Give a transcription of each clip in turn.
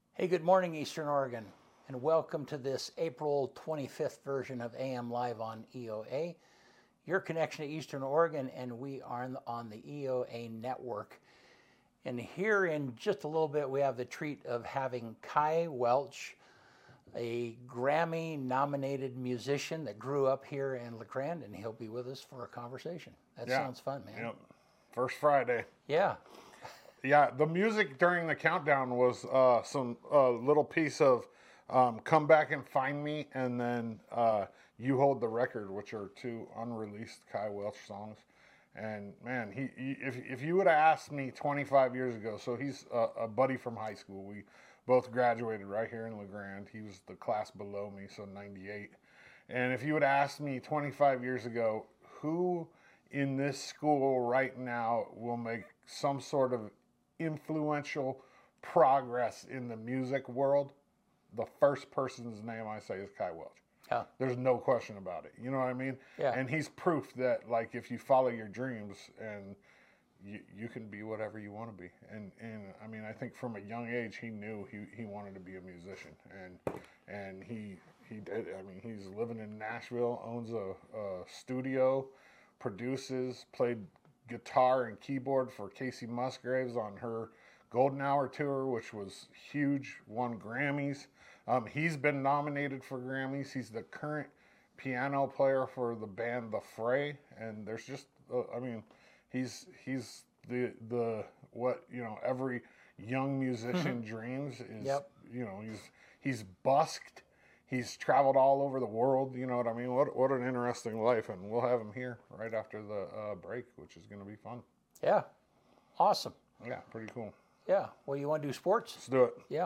Hey, good morning, Eastern Oregon, and welcome to this April 25th version of AM Live on EOA, your connection to Eastern Oregon, and we are on the EOA network. And here in just a little bit, we have the treat of having Kai Welch, a Grammy-nominated musician that grew up here in La Grande, and he'll be with us for a conversation. That sounds fun, man. Yep. First Friday. Yeah. Yeah, the music during the countdown was some little piece of Come Back and Find Me, and then You Hold the Record, which are two unreleased Kai Welch songs. And man, if you would have asked me 25 years ago, so he's a buddy from high school. We both graduated right here in La Grande. He was the class below me, so 98. And if you would have asked me 25 years ago, who in this school right now will make some sort of influential progress in the music world, the first person's name I say is Kai Welch. Yeah. There's no question about it. You know what I mean? Yeah. And he's proof that, like, if you follow your dreams and you can be whatever you want to be. And I mean, I think from a young age he knew he wanted to be a musician, and he did. I mean, he's living in Nashville, owns a studio, produces, played guitar and keyboard for Casey Musgraves on her Golden Hour tour, which was huge, won Grammys. He's been nominated for Grammys. He's the current piano player for the band The Fray, and there's just, I mean, he's the what, you know, every young musician dreams is. Yep. You know, he's busked. He's traveled all over the world. You know what I mean? What an interesting life, and we'll have him here right after the break, which is going to be fun. Yeah. Awesome. Yeah, pretty cool. Yeah. Well, you want to do sports? Let's do it. Yeah.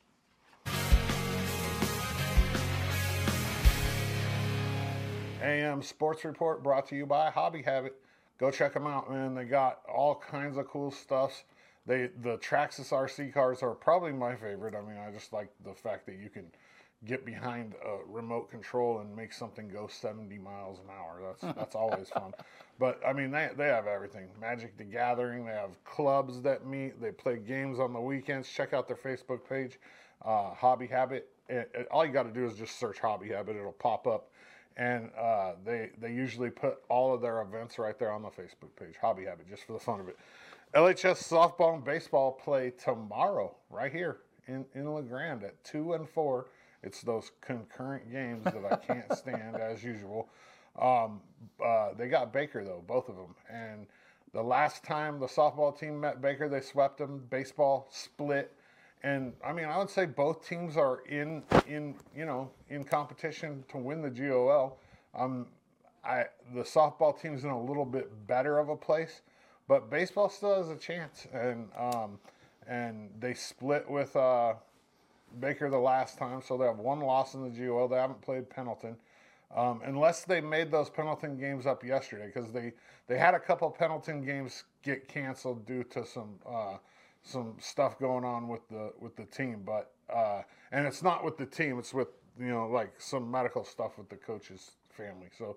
AM Sports Report brought to you by Hobby Habit. Go check them out, man. They got all kinds of cool stuff. The Traxxas RC cars are probably my favorite. I mean, I just like the fact that you can get behind a remote control and make something go 70 miles an hour. That's always fun. But I mean, they have everything. Magic the Gathering. They have clubs that meet. They play games on the weekends. Check out their Facebook page, Hobby Habit. All you got to do is just search Hobby Habit. It'll pop up. And they usually put all of their events right there on the Facebook page, Hobby Habit, just for the fun of it. LHS softball and baseball play tomorrow right here in La Grande at 2 and 4. It's those concurrent games that I can't stand as usual. They got Baker, though, both of them. And the last time the softball team met Baker, they swept them. Baseball split. And, I mean, I would say both teams are in competition to win the GOL. The softball team's in a little bit better of a place, but baseball still has a chance. And they split with Baker the last time, so they have one loss in the GOL. They haven't played Pendleton, unless they made those Pendleton games up yesterday, because they had a couple Pendleton games get canceled due to some stuff going on with the team. But and it's not with the team; it's with, you know, like some medical stuff with the coach's family. So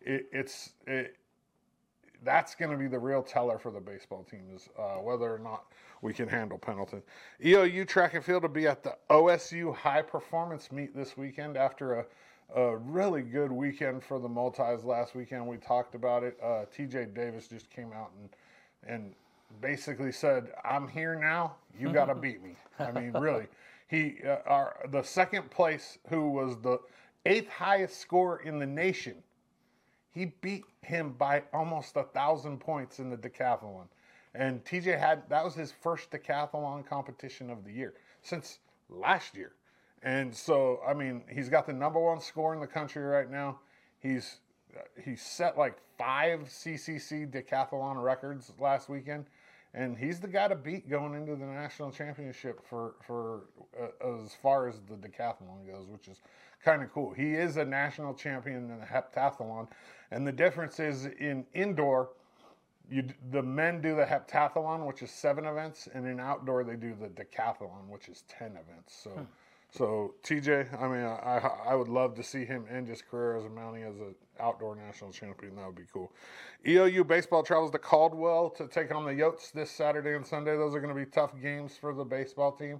that's going to be the real teller for the baseball team, is whether or not we can handle Pendleton. EOU track and field will be at the OSU High Performance Meet this weekend after a really good weekend for the multis last weekend. We talked about it. TJ Davis just came out and basically said, "I'm here now. You got to beat me." I mean, really. The second place, who was the 8th highest scorer in the nation, he beat him by almost 1,000 points in the decathlon. And TJ that was his first decathlon competition of the year since last year. And so, I mean, he's got the #1 score in the country right now. He's set like 5 CCC decathlon records last weekend. And he's the guy to beat going into the national championship for as far as the decathlon goes, which is kind of cool. He is a national champion in the heptathlon, and the difference is in indoor, the men do the heptathlon, which is 7 events, and in outdoor they do the decathlon, which is 10 events. So TJ, I mean, I would love to see him end his career as a Mountie as an outdoor national champion. That would be cool. EOU baseball travels to Caldwell to take on the Yotes this Saturday and Sunday. Those are going to be tough games for the baseball team.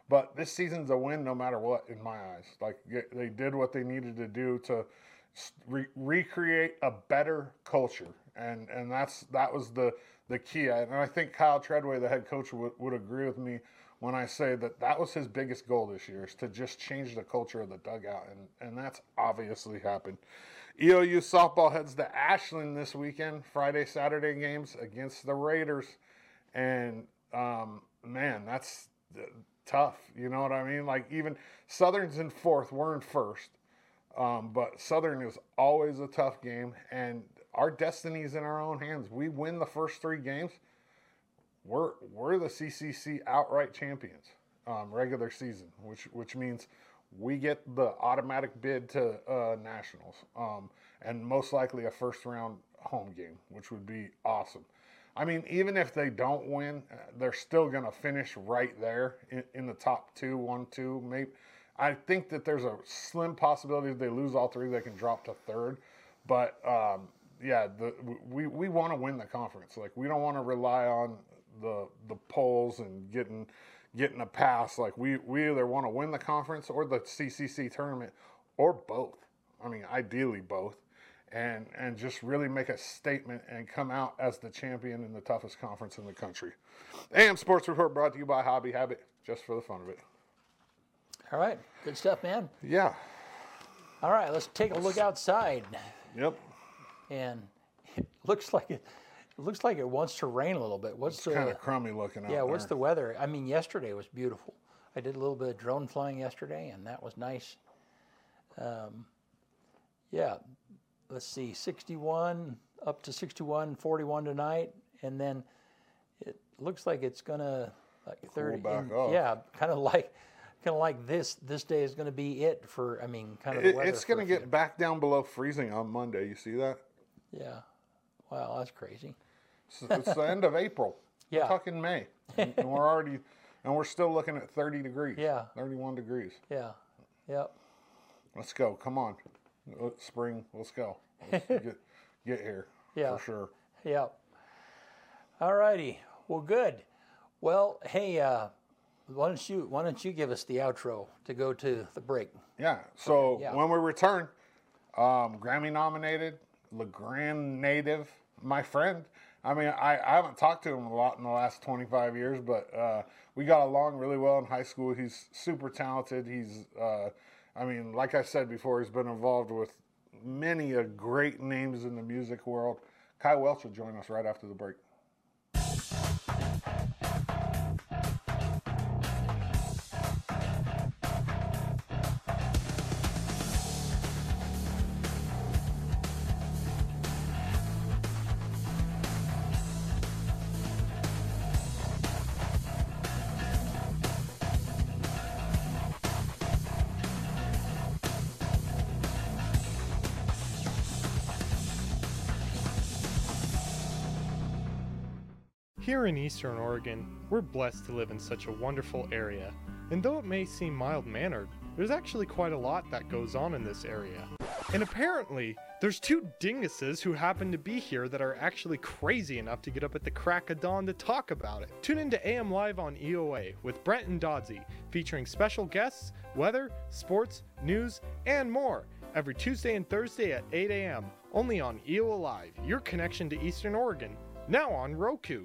But this season's a win no matter what, in my eyes. Like, they did what they needed to do to recreate a better culture, and that was the key. And I think Kyle Treadway, the head coach, would agree with me when I say that was his biggest goal this year, is to just change the culture of the dugout, and that's obviously happened. EOU softball heads to Ashland this weekend, Friday, Saturday games against the Raiders, and man, that's tough. You know what I mean? Like, even Southern's in fourth, we're in first. But Southern is always a tough game, and our destiny is in our own hands. We win the first 3 games, we're the CCC outright champions, regular season, which means we get the automatic bid to nationals, and most likely a first round home game, which would be awesome. I mean, even if they don't win, they're still going to finish right there in the top 2, 1, 2, maybe. I think that there's a slim possibility if they lose all 3, they can drop to third. But yeah, we want to win the conference. Like, we don't want to rely on the polls and getting a pass. Like, we either want to win the conference or the CCC tournament, or both. I mean, ideally both, and just really make a statement and come out as the champion in the toughest conference in the country. AM Sports Report brought to you by Hobby Habit, just for the fun of it. All right, good stuff, man. Yeah. All right, let's take a look outside. Yep. And it looks like it wants to rain a little bit. It's kind of crummy looking out there. Yeah, what's the weather? I mean, yesterday was beautiful. I did a little bit of drone flying yesterday, and that was nice. Yeah, let's see, 61 up to 61, 41 tonight, and then it looks like it's gonna like 30. Cool back off. Yeah, kind of like this day is going to be it for. I mean, kind of the weather. It's going to get back down below freezing on Monday. You see that? Yeah. Wow, that's crazy. It's the end of April. Yeah. We're talking May, and we're still looking at 30 degrees. Yeah. 31 degrees. Yeah. Yep. Let's go. Come on, spring. Let's go. Let's get here. Yeah. For sure. Yep. All righty. Well, good. Well, hey, why don't you give us the outro to go to the break? Yeah. So Yeah. when we return, Grammy nominated, LeGrand native, my friend. I mean, I haven't talked to him a lot in the last 25 years, but we got along really well in high school. He's super talented. He's, I mean, like I said before, he's been involved with many great names in the music world. Kai Welch will join us right after the break. Here in Eastern Oregon, we're blessed to live in such a wonderful area, and though it may seem mild-mannered, there's actually quite a lot that goes on in this area. And apparently, there's 2 dinguses who happen to be here that are actually crazy enough to get up at the crack of dawn to talk about it. Tune in to AM Live on EOA with Brent and Dodsey, featuring special guests, weather, sports, news, and more, every Tuesday and Thursday at 8 a.m., only on EOA Live, your connection to Eastern Oregon, now on Roku.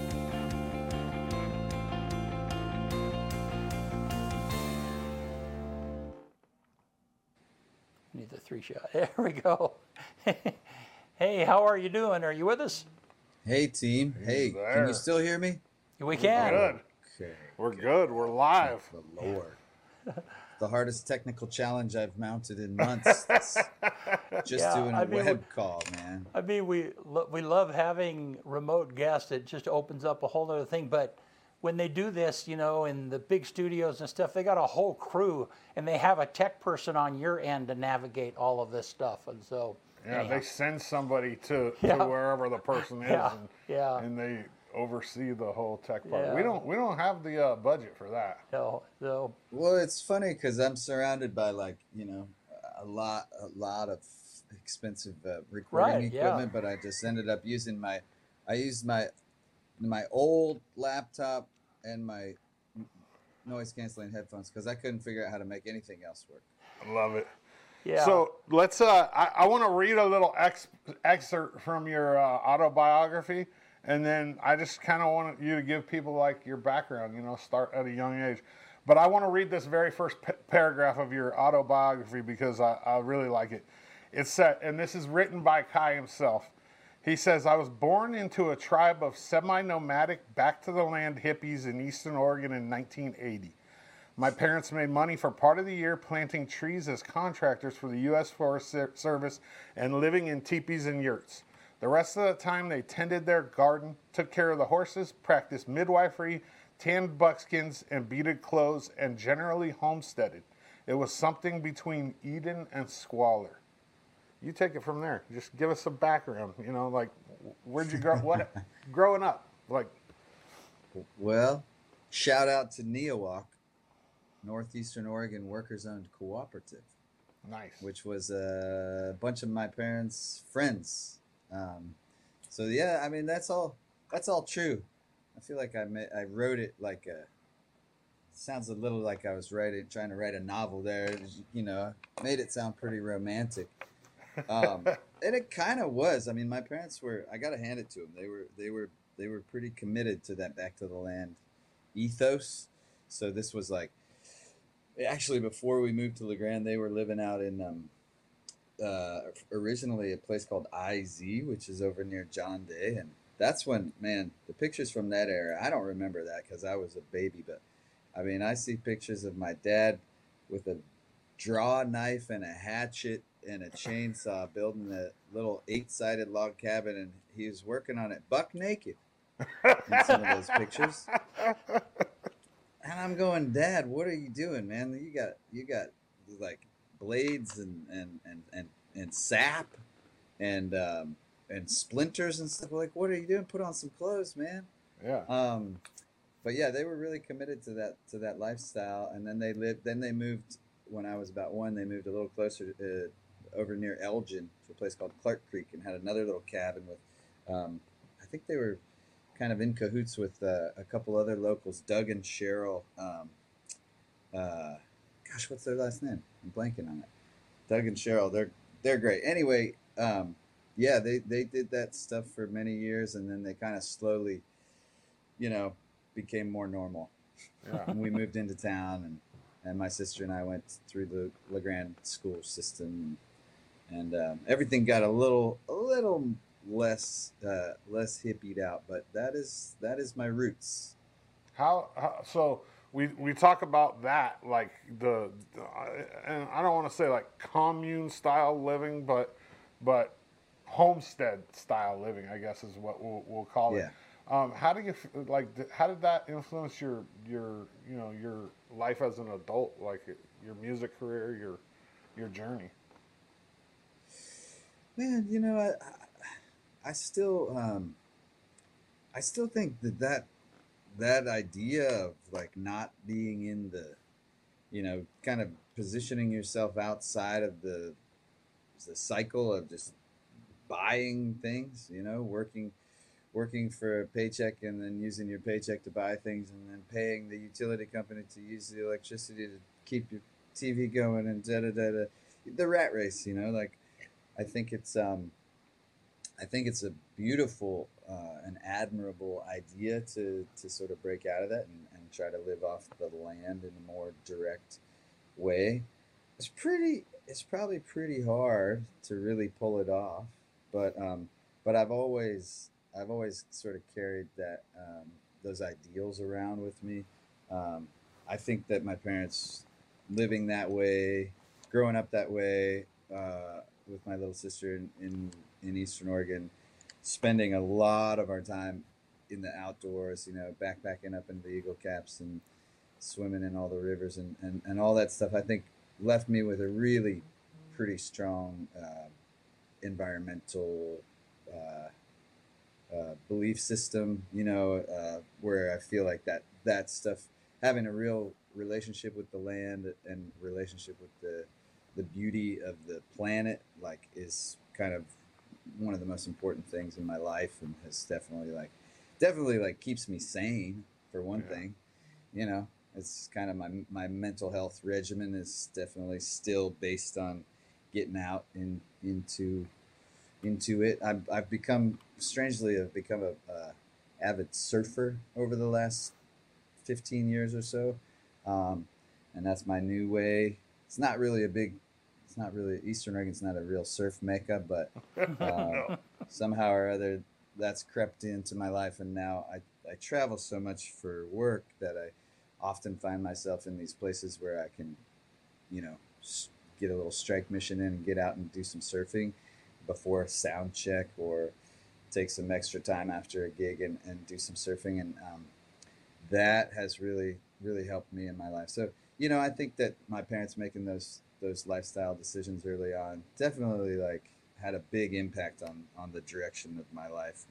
Need the 3-shot. There we go. Hey, how are you doing? Are you with us? Hey, team. Hey, there. can you still hear me? We can. Good. Okay. We're good. We're live. The Lord. The hardest technical challenge I've mounted in months. It's just Yeah, doing I a mean, web call, man. I mean, we love having remote guests. It just opens up a whole other thing. But when they do this, you know, in the big studios and stuff, they got a whole crew, and they have a tech person on your end to navigate all of this stuff. And so, Yeah, anyhow. they send somebody to Yeah. wherever the person is, Yeah, yeah. and they oversee the whole tech part. Yeah. We don't have the budget for that. So Well, it's funny because I'm surrounded by a lot of expensive recording Right, yeah. equipment, but I just ended up using my old laptop and my noise canceling headphones because I couldn't figure out how to make anything else work. I love it. Yeah. So let's. I want to read a little excerpt from your autobiography, and then I just kind of want you to give people like your background. You know, start at a young age. But I want to read this very first paragraph of your autobiography because I really like it. It's set, and this is written by Kai himself. He says, "I was born into a tribe of semi-nomadic, back-to-the-land hippies in Eastern Oregon in 1980. My parents made money for part of the year planting trees as contractors for the U.S. Forest Service and living in teepees and yurts. The rest of the time, they tended their garden, took care of the horses, practiced midwifery, tanned buckskins and beaded clothes, and generally homesteaded. It was something between Eden and squalor." You take it from there. Just give us some background. You know, like, where'd you grow? What growing up? Like, Well, shout out to Neowalk, Northeastern Oregon Workers-Owned Cooperative, nice. which was a bunch of my parents' friends. So yeah, I mean that's all true. I feel like I wrote it like a. Sounds a little like I was trying to write a novel there. You know, made it sound pretty romantic. And it kind of was. I mean, my parents were. I got to hand it to them. They were pretty committed to that back to the land ethos. So this was like, actually before we moved to LeGrand, they were living out in originally a place called IZ, which is over near John Day, and that's when, man, the pictures from that era. I don't remember that because I was a baby, but I mean, I see pictures of my dad with a draw knife and a hatchet and a chainsaw building a little 8-sided log cabin, and he was working on it buck naked in some of those pictures. And I'm going, Dad, what are you doing, man? You got like blades and sap and splinters and stuff. Like, what are you doing? Put on some clothes, man. Yeah. But yeah, they were really committed to that lifestyle. And then they moved when I was about 1. They moved a little closer to, over near Elgin to a place called Clark Creek and had another little cabin with. I think they were kind of in cahoots with a couple other locals, Doug and Cheryl. Gosh, what's their last name? I'm blanking on it. Doug and Cheryl, they're great. Anyway, yeah, they did that stuff for many years, and then they kind of slowly, you know, became more normal. Yeah. And we moved into town, and my sister and I went through the LeGrand school system, and everything got a little less hippied out, but that is my roots. How so we talk about that, like the and I don't want to say like commune style living, but homestead style living, I guess is what we'll call it. How do you how did that influence your life as an adult, like your music career, your journey? Man, you know, I still think that idea of like not being in the, you know, kind of positioning yourself outside of the cycle of just buying things, you know, working for a paycheck and then using your paycheck to buy things and then paying the utility company to use the electricity to keep your TV going and the rat race, you know, like I think it's a beautiful and admirable idea to sort of break out of that and try to live off the land in a more direct way. It's probably pretty hard to really pull it off, but I've always sort of carried that those ideals around with me. I think that my parents living that way, growing up that way, with my little sister in Eastern Oregon, spending a lot of our time in the outdoors, you know, backpacking up into the Eagle Caps and swimming in all the rivers and all that stuff, I think left me with a really pretty strong environmental belief system, you know, where I feel like that stuff, having a real relationship with the land and relationship with the beauty of the planet, like, is kind of one of the most important things in my life, and has definitely like keeps me sane for one thing, you know. It's kind of my mental health regimen is definitely still based on getting out into it. I've become strangely I've become a avid surfer over the last 15 years or so, and that's my new way. It's not really a big. It's not really Eastern Oregon's not a real surf mecca, but No. somehow or other that's crept into my life, and now I travel so much for work that I often find myself in these places where I can, you know, get a little strike mission in and get out and do some surfing before a sound check, or take some extra time after a gig and do some surfing. And that has really helped me in my life. So, you know, I think that my parents making those lifestyle decisions early on definitely like had a big impact on the direction of my life,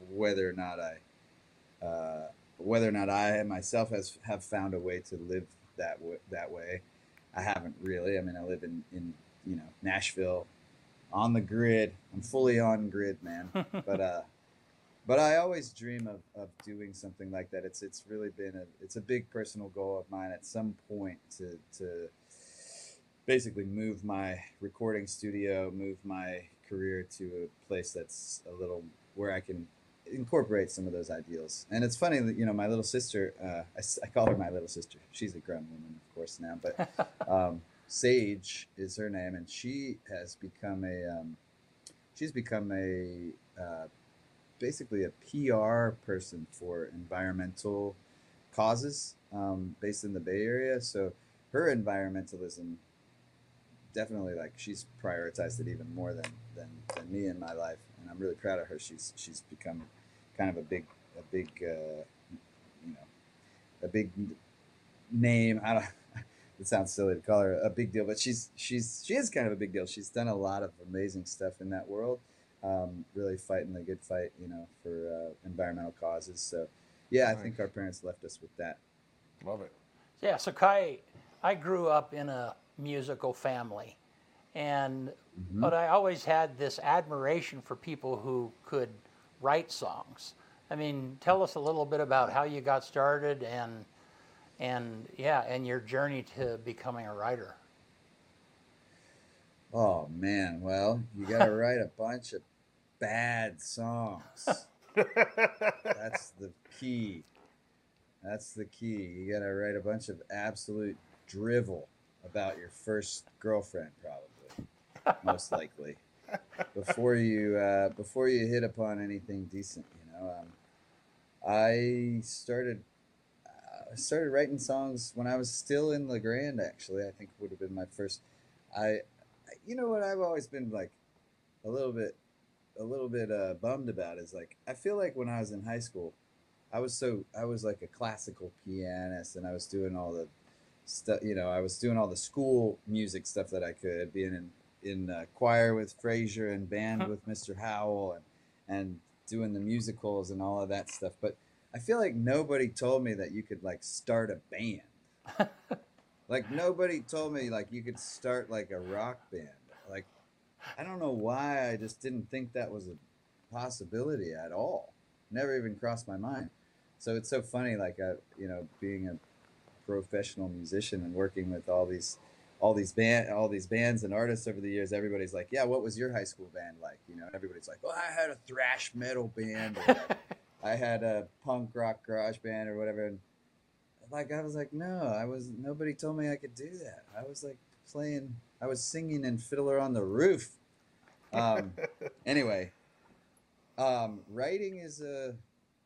whether or not I myself have found a way to live that way. I haven't really. I mean, I live in you know, Nashville, on the grid. I'm fully on grid, man. But I always dream of doing something like that. It's really been a big personal goal of mine at some point to basically move my recording studio, move my career to a place that's a little where I can incorporate some of those ideals. And it's funny that, you know, my little sister, I call her my little sister. She's a grown woman, of course, now, but Sage is her name, and she has become a basically a PR person for environmental causes, based in the Bay Area. So her environmentalism definitely, like, she's prioritized it even more than me in my life, and I'm really proud of her. She's become kind of a big you know, a big name. I don't. It sounds silly to call her a big deal, but she is kind of a big deal. She's done a lot of amazing stuff in that world, really fighting the good fight, you know, for environmental causes. So, yeah, I think our parents left us with that. Love it. Yeah, so Kai, I grew up in a musical family, and but I always had this admiration for people who could write songs. I mean, tell us a little bit about how you got started and yeah, and your journey to becoming a writer. Oh man, well, you got to write a bunch of bad songs. That's the key. That's the key. You got to write a bunch of absolute drivel about your first girlfriend, probably, most likely, before you hit upon anything decent. You know, I started writing songs when I was still in La Grande. Actually, I think would have been my first. You know what I've always been like a little bit bummed about is, like, I feel like when I was in high school, I was like a classical pianist, and I was doing all the stuff. You know, I was doing all the school music stuff that I could, being in choir with Frazier and band with Mr. Howell, and doing the musicals and all of that stuff. But I feel like nobody told me that you could, like, start a band. Like, nobody told me, like, you could start, like, a rock band. Like, I don't know why I just didn't think that was a possibility at all. Never even crossed my mind. So it's so funny, like, you know, being a professional musician and working with all these bands and artists over the years. Everybody's like, yeah, what was your high school band like? You know, everybody's like, well, I had a thrash metal band, or like, I had a punk rock garage band or whatever. And, like, I was like, nobody told me I could do that. I was like I was singing in Fiddler on the Roof. Anyway, writing is a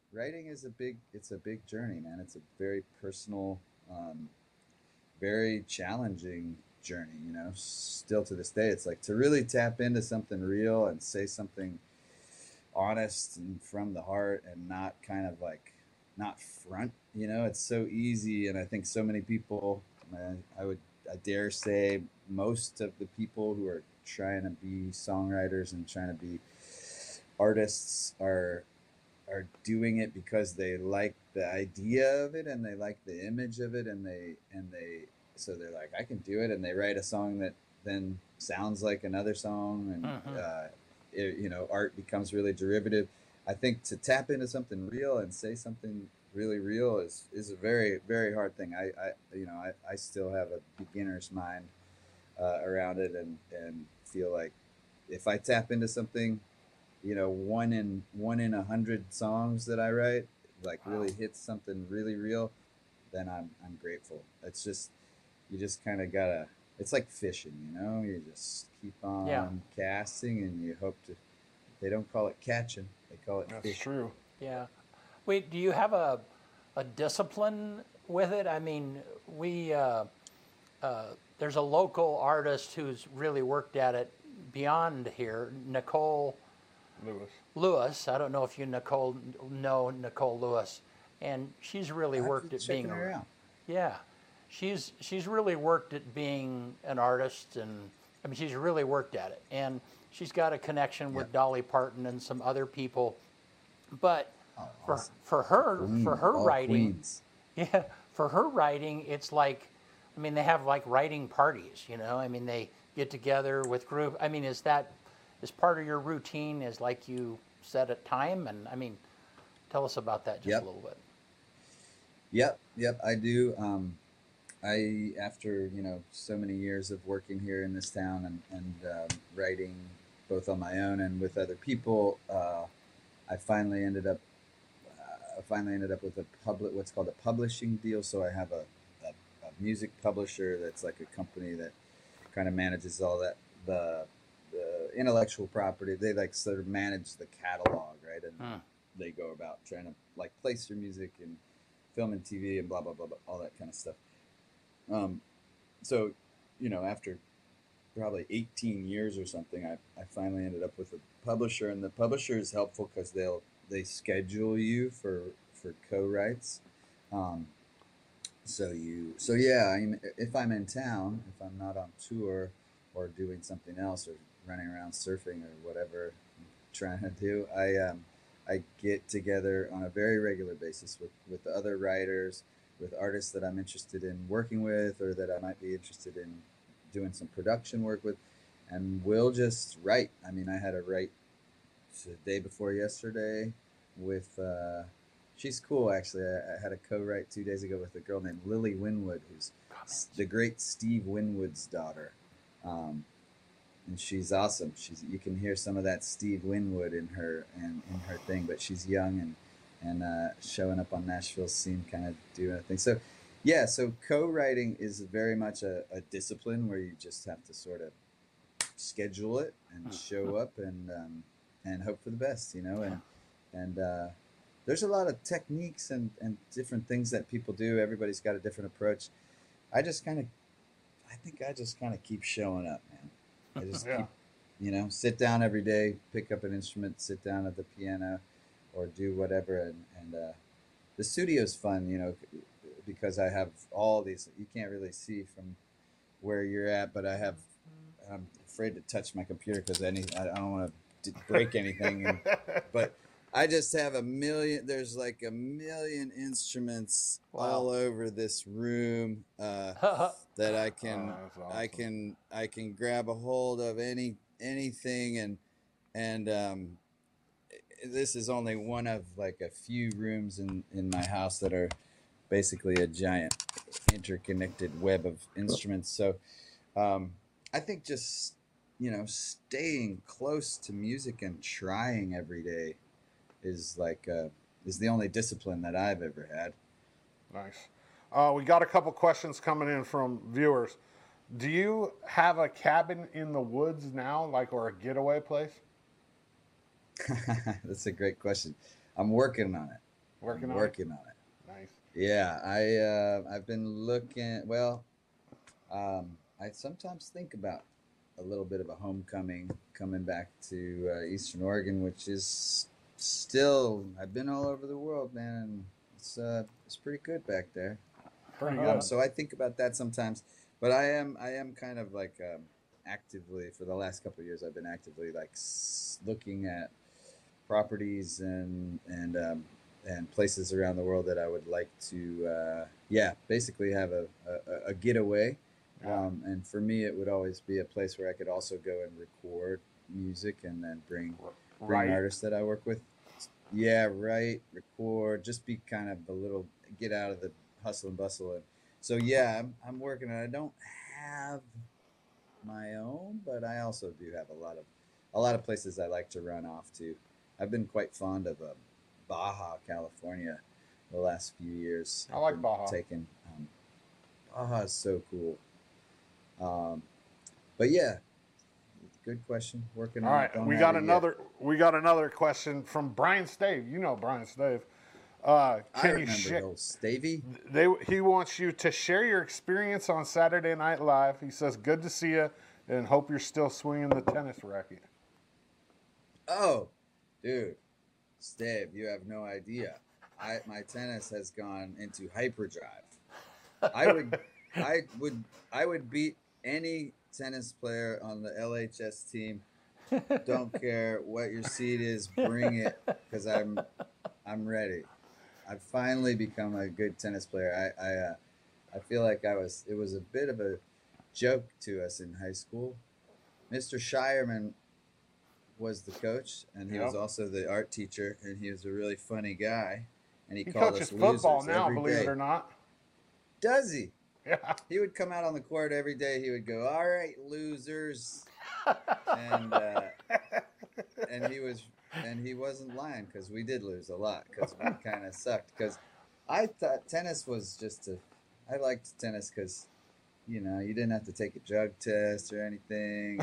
big journey, man. It's a very personal, very challenging journey, you know, still to this day. It's like to really tap into something real and say something honest and from the heart, and not kind of like, not front, you know. It's so easy, and I think so many people, I dare say most of the people who are trying to be songwriters and trying to be artists are doing it because they like the idea of it, and they like the image of it, and they so they're like, I can do it, and they write a song that then sounds like another song, and you know, art becomes really derivative. I think to tap into something real and say something really real is a very, very hard thing. I still have a beginner's mind around it, and feel like if I tap into something, one in 100 songs that I write, like Wow. really hits something really real, then I'm grateful. It's just, you just kind of gotta. It's like fishing, You just keep Yeah. on casting, and you hope to. They don't call it catching; they call it That's fishing. true. Yeah. Wait, do you have a discipline with it? I mean, there's a local artist who's really worked at it beyond here, Nicole Lewis. Lewis. I don't know if you know Nicole Lewis, and she's really I have worked to at check being her out. yeah, she's really worked at being an artist, and I mean she's really worked at it, and she's got a connection with Yep. Dolly Parton and some other people, but Oh, for awesome. for her Queen, for her all writing, queens. yeah, for her writing, it's like, I mean, they have like writing parties, I mean, they get together with group. I mean, is part of your routine is like you set a time? And I mean, tell us about that just a Yep. little bit. Yep, I do. I after so many years of working here in this town, and writing both on my own and with other people, I finally ended up with what's called a publishing deal. So I have a music publisher that's like a company that kind of manages all that, the intellectual property. They like sort of manage the catalog, right? And Hmm. they go about trying to like place your music and film and TV and blah blah blah, blah, all that kind of stuff. Um, so, after probably 18 years or something, I finally ended up with a publisher, and the publisher is helpful because they schedule you for co-writes. Um, so yeah, if I'm in town, if I'm not on tour or doing something else or running around surfing or whatever I'm trying to do, I get together on a very regular basis with the other writers, with artists that I'm interested in working with, or that I might be interested in doing some production work with, and we'll just write. I mean, I had a write the day before yesterday with she's cool actually. I had a co-write 2 days ago with a girl named Lily Winwood, who's the great Steve Winwood's daughter, and she's awesome. You can hear some of that Steve Winwood in her and in her thing, but she's young and showing up on Nashville's scene, kind of doing a thing. So yeah, so co-writing is very much a discipline where you just have to sort of schedule it and show up and hope for the best, and there's a lot of techniques and different things that people do. Everybody's got a different approach. I think I just kind of keep showing up, man. I just Yeah. keep, sit down every day, pick up an instrument, sit down at the piano, or do whatever, and the studio's fun, because I have all these. You can't really see from where you're at, but I'm afraid to touch my computer because I don't want to break anything. But I just have there's like a million instruments Wow. all over this room that I can that's awesome. I can grab a hold of anything, and this is only one of like a few rooms in my house that are basically a giant interconnected web of instruments. So I think just staying close to music and trying every day is is the only discipline that I've ever had. Nice. We got a couple questions coming in from viewers. Do you have a cabin in the woods now, or a getaway place? That's a great question. I'm working on it. Working I'm on working on it. Nice. Yeah, I've been looking. Well, I sometimes think about a little bit of a homecoming, coming back to Eastern Oregon, which is still. I've been all over the world, man. And it's pretty good back there. Pretty good. So I think about that sometimes, but I am kind of like actively, for the last couple of years, I've been actively like looking at properties and places around the world that I would like to basically have a getaway. Yeah. And for me, it would always be a place where I could also go and record music and then bring Right. artists that I work with Yeah, write, record, just be kind of a little, get out of the hustle and bustle. And so yeah, I'm working on it. I don't have my own, but I also do have a lot of places I like to run off to. I've been quite fond of Baja, California, the last few years. I like I've been Baja. taking Baja is so cool. Um, but yeah, good question. Working All on right, it. Don't we have got it yet. another question from Brian Stave. You know Brian Stave. I Can you remember share? those Stavey. He wants you to share your experience on Saturday Night Live. He says, "Good to see you, and hope you're still swinging the tennis racket." Oh, dude, Stave, you have no idea. My tennis has gone into hyperdrive. I would, I would beat any tennis player on the LHS team. Don't care what your seed is, bring it, because I'm ready. I've finally become a good tennis player. I feel like it was a bit of a joke to us in high school. Mr. Shireman was the coach, and he was Yep. also the art teacher, and he was a really funny guy. And he He called coaches us football losers now, every believe day. it or not. Does he? Yeah. He would come out on the court every day. He would go, "All right, losers," and he wasn't lying, because we did lose a lot, because we kind of sucked. Because I thought tennis was I liked tennis because you didn't have to take a drug test or anything,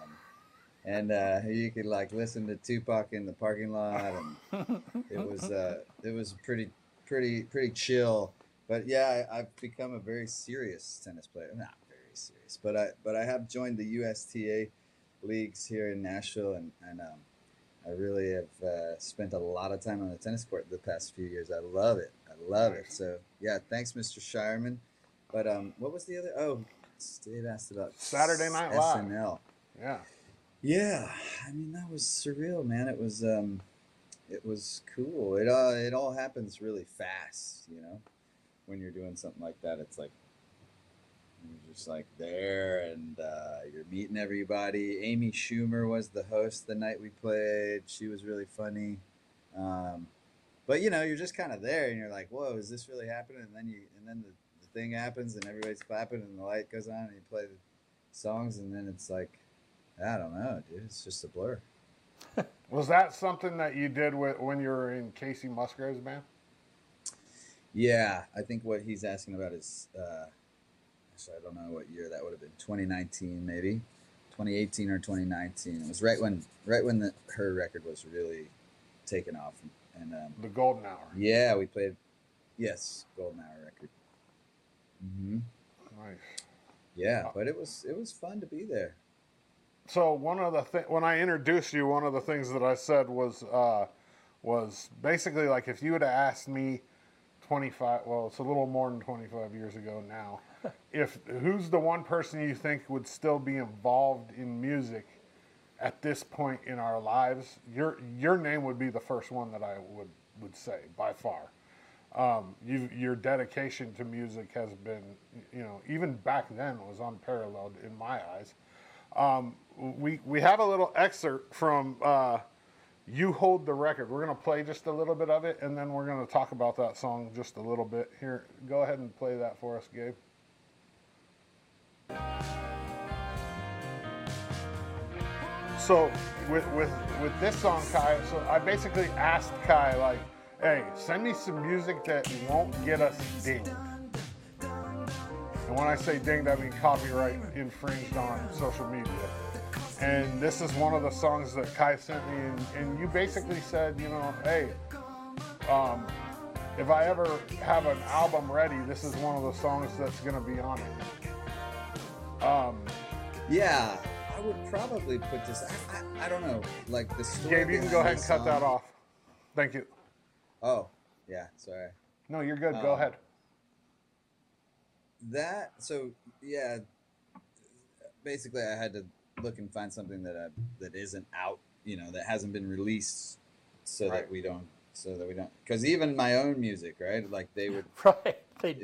and you could like listen to Tupac in the parking lot, and it was pretty chill. But yeah, I've become a very serious tennis player. Not very serious, but I have joined the USTA leagues here in Nashville, and I really have spent a lot of time on the tennis court the past few years. I love it. I love it. So yeah, thanks, Mr. Shireman. But what was the other? Oh, Steve asked about Saturday Night Live. SNL. Yeah. Yeah, I mean that was surreal, man. It was cool. It all happens really fast, when you're doing something like that. It's like you're just like there, and you're meeting everybody. Amy Schumer was the host the night we played. She was really funny. But you're just kind of there, and you're like, "Whoa, is this really happening?" And then the thing happens, and everybody's clapping, and the light goes on, and you play the songs, and then it's like, I don't know, dude. It's just a blur. Was that something that you did when you were in Casey Musgrave's band? Yeah, I think what he's asking about is, actually, I don't know what year that would have been. 2019, maybe, 2018 or 2019. It was right when her record was really taken off, and The Golden Hour. yeah, we played. Yes, Golden Hour record. Mm-hmm. Nice. Yeah, but it was fun to be there. So one of the when I introduced you, one of the things that I said was basically like if you would have asked me 25, well, it's a little more than 25 years ago now, who's the one person you think would still be involved in music at this point in our lives, your name would be the first one that I would say by far. Your dedication to music has been, even back then was unparalleled in my eyes. We have a little excerpt from You Hold the Record. We're going to play just a little bit of it, and then we're going to talk about that song just a little bit. Here, go ahead and play that for us, Gabe. So with this song, Kai, so I basically asked Kai, like, hey, send me some music that won't get us dinged. And when I say dinged, I mean copyright infringed on social media. And this is one of the songs that Kai sent me, and you basically said, hey, if I ever have an album ready, this is one of the songs that's going to be on it. Yeah, I would probably put this. I don't know, like the story. Gabe, you can go ahead and cut that off. Thank you. Oh, yeah, sorry. No, you're good. Go ahead. Basically I had to look and find something that isn't out, that hasn't been released, so that we don't, because even my own music, right? Like they would, Right.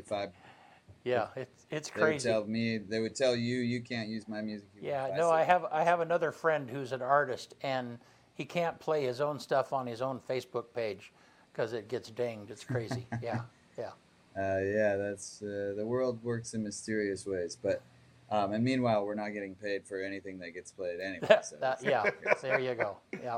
It's crazy. They would tell you can't use my music. Yeah, no, I have another friend who's an artist, and he can't play his own stuff on his own Facebook page because it gets dinged. It's crazy. Yeah, yeah. Yeah, that's the world works in mysterious ways. But and meanwhile, we're not getting paid for anything that gets played anyway. So Yeah, there you go. Yeah.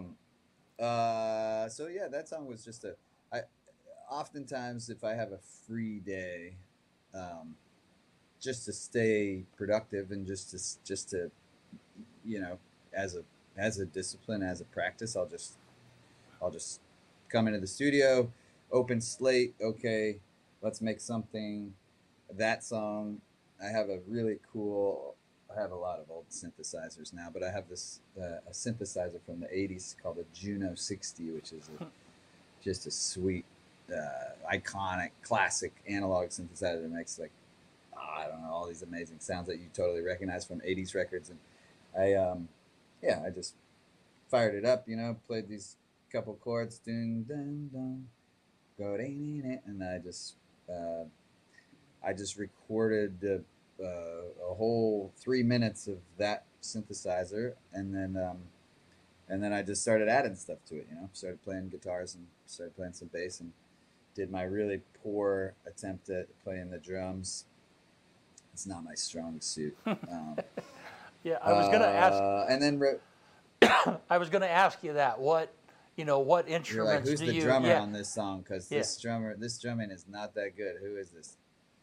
So yeah, that song was just a. I oftentimes, if I have a free day, just to stay productive and just to you know, as a discipline, as a practice, I'll just come into the studio, open slate. Okay, let's make something. That song, I have a really cool. I have a lot of old synthesizers now, but I have this a synthesizer from the '80s called a Juno 60, which is just a sweet, iconic, classic analog synthesizer that makes like I don't know all these amazing sounds that you totally recognize from '80s records. And I just fired it up, played these couple chords, dun dun dun, go and I just recorded a whole 3 minutes of that synthesizer, and then I just started adding stuff to it. Started playing guitars and started playing some bass, and did my really poor attempt at playing the drums. It's not my strong suit. Yeah, I was gonna ask. And then I was gonna ask you that. What instruments you're like, who's do the you? drummer Yeah. on this song? Because this drumming is not that good. Who is this?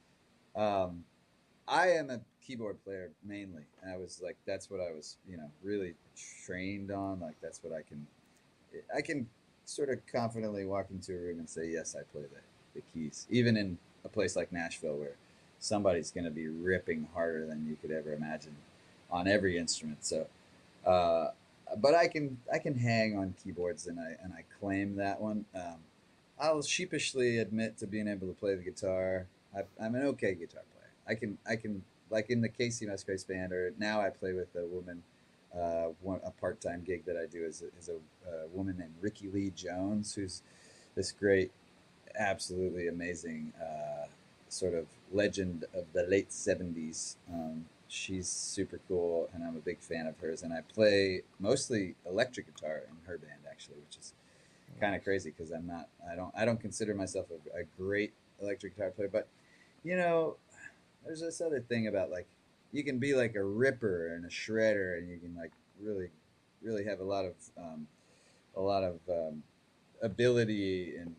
I am a keyboard player mainly. And I was like, that's what I was, really trained on. Like that's what I can sort of confidently walk into a room and say, yes, I play the keys, even in a place like Nashville where somebody's going to be ripping harder than you could ever imagine on every instrument. So, but I can hang on keyboards, and I claim that one. I'll sheepishly admit to being able to play the guitar. I'm an okay guitar player. I can like in the Casey Musgraves band, or now I play with a woman. A part-time gig that I do is a woman named Ricky Lee Jones, who's this great, absolutely amazing sort of legend of the late 70s. She's super cool, and I'm a big fan of hers. And I play mostly electric guitar in her band, actually, which is kind of crazy because I don't consider myself a great electric guitar player. But there's this other thing about like you can be like a ripper and a shredder, and you can like really, really have a lot of ability and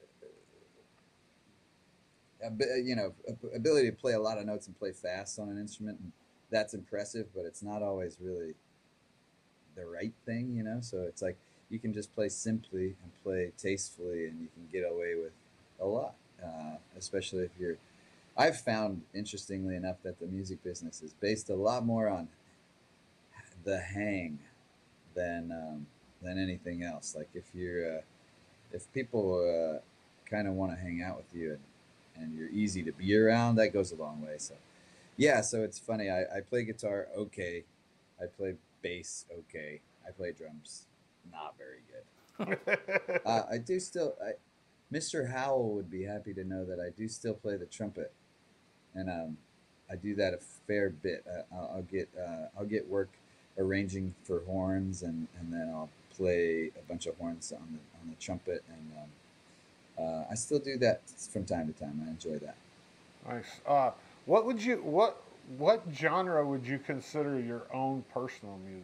ability to play a lot of notes and play fast on an instrument, and that's impressive, but it's not always really the right thing, so it's like you can just play simply and play tastefully, and you can get away with a lot, especially if you're I've found, interestingly enough, that the music business is based a lot more on the hang than anything else. Like if people kind of want to hang out with you and you're easy to be around, that goes a long way. So yeah, so it's funny. I play guitar okay, I play bass okay, I play drums not very good. I do still. Mr. Howell would be happy to know that I do still play the trumpet, and I do that a fair bit. I'll get work arranging for horns, and then I'll play a bunch of horns on the trumpet, and I still do that from time to time. I enjoy that. Nice. What genre would you consider your own personal music?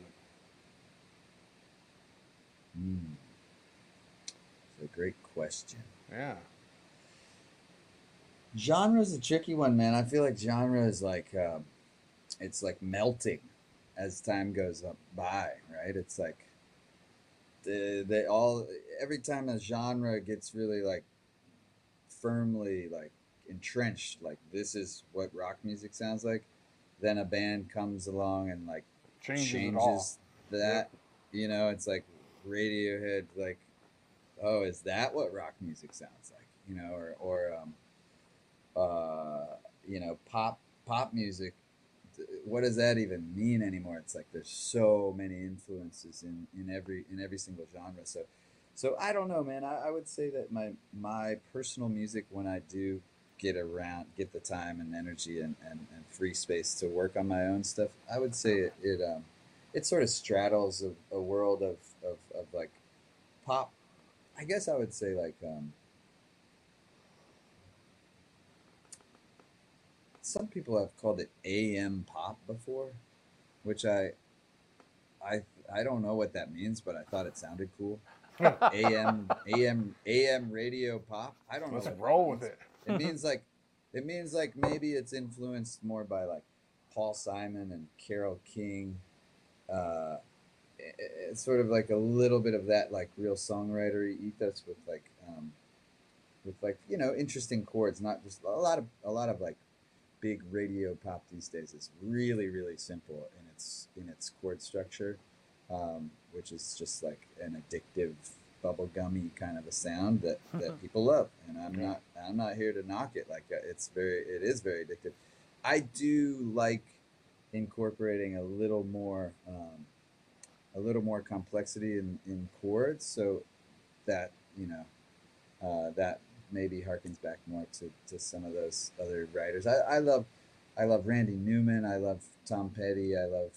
It's a great question. Yeah. Genre is a tricky one, man. I feel like genre is like it's like melting as time goes by, right? It's like every time a genre gets really like firmly like entrenched, like this is what rock music sounds like, then a band comes along and like changes that. Yep. It's like Radiohead, like, oh, is that what rock music sounds like? Pop music. What does that even mean anymore? It's like there's so many influences in every single genre. So I don't know, man. I would say that my personal music, when I do get the time and energy and free space to work on my own stuff, I would say it sort of straddles a world of pop. I guess I would say like some people have called it AM pop before, which I I don't know what that means, but I thought it sounded cool. AM radio pop. I don't know Let's what roll that with means. it. It means like maybe it's influenced more by like Paul Simon and Carole King. Uh, it's sort of like a little bit of that like real songwriter ethos with like interesting chords, not just a lot of like big radio pop these days. It's really really simple in its chord structure, which is just like an addictive bubblegummy kind of a sound that people love. And I'm not here to knock it. Like it is very addictive. I do like incorporating a little more complexity in chords, so that that maybe harkens back more to some of those other writers. I love Randy Newman. I love Tom Petty.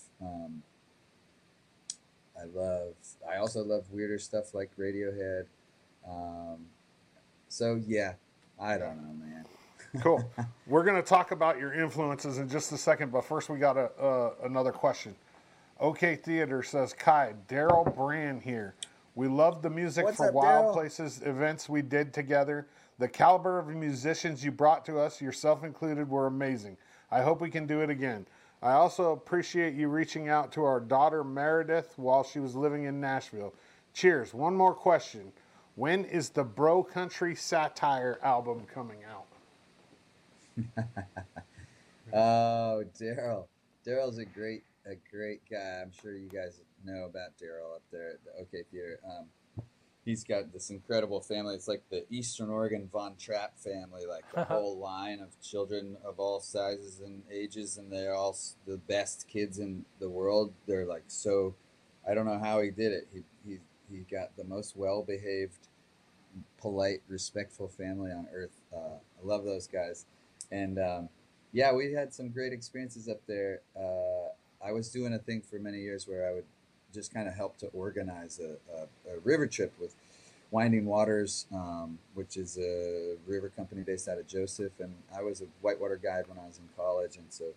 I also love weirder stuff like Radiohead. Um, so yeah, I don't know, man. Cool. We're going to talk about your influences in just a second, but first we got another question. OK Theater says, Kai, Daryl Brand here. We love the music What's for up, Wild Daryl? Places events we did together. The caliber of musicians you brought to us, yourself included, were amazing. I hope we can do it again. I also appreciate you reaching out to our daughter Meredith while she was living in Nashville. Cheers. One more question. When is the Bro Country Satire album coming out? Oh, Daryl. Daryl's a great guy. I'm sure you guys know about Daryl up there at the OK Theater. He's got this incredible family. It's like the Eastern Oregon Von Trapp family, like a whole line of children of all sizes and ages, and they're all the best kids in the world. They're like so. I don't know how he did it. He got the most well behaved, polite, respectful family on earth. I love those guys, and yeah, we had some great experiences up there. I was doing a thing for many years where I would just kind of help to organize a river trip with Winding Waters, which is a river company based out of Joseph, and I was a whitewater guide when I was in college, and so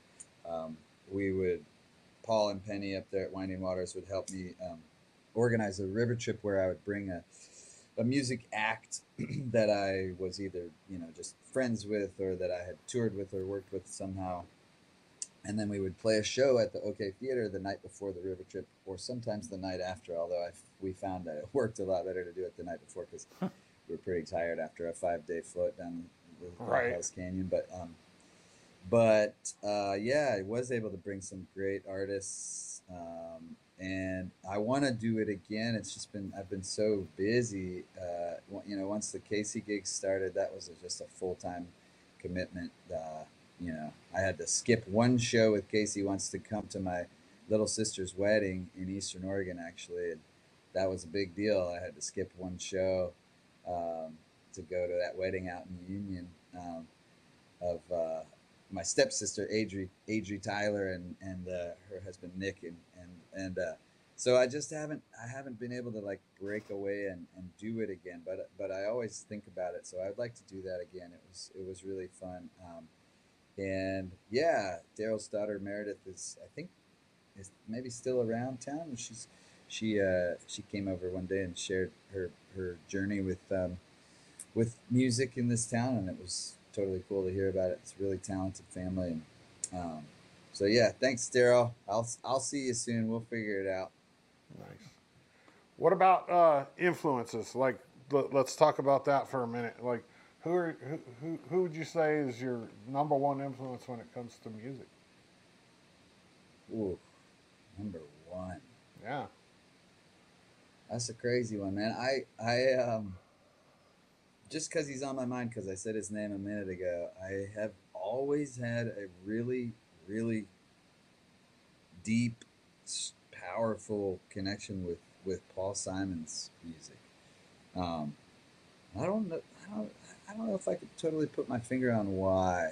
Paul and Penny up there at Winding Waters would help me organize a river trip where I would bring a music act that I was either just friends with or that I had toured with or worked with somehow, and then we would play a show at the OK Theater the night before the river trip, or sometimes the night after. Although we found that it worked a lot better to do it the night before because we were pretty tired after a 5-day float down the Hells Canyon. But yeah, I was able to bring some great artists, and I want to do it again. It's just I've been so busy. Once the Casey gigs started, that was just a full-time commitment. I had to skip one show with Casey once to come to my little sister's wedding in Eastern Oregon, actually, and that was a big deal. I had to skip one show to go to that wedding out in Union of my stepsister Adri Tyler and her husband Nick, and so I haven't been able to like break away and do it again, but I always think about it, so I'd like to do that again. It was really fun. And yeah, Daryl's daughter Meredith is maybe still around town. She came over one day and shared her journey with music in this town, and it was totally cool to hear about it. It's a really talented family, and so yeah, thanks, Daryl. I'll see you soon. We'll figure it out. Nice. What about influences? Like, let's talk about that for a minute. Like, who would you say is your number one influence when it comes to music? Ooh, number one. Yeah, that's a crazy one, man. I just because he's on my mind because I said his name a minute ago. I have always had a really, really deep, powerful connection with Paul Simon's music. I don't know. I don't know if I could totally put my finger on why.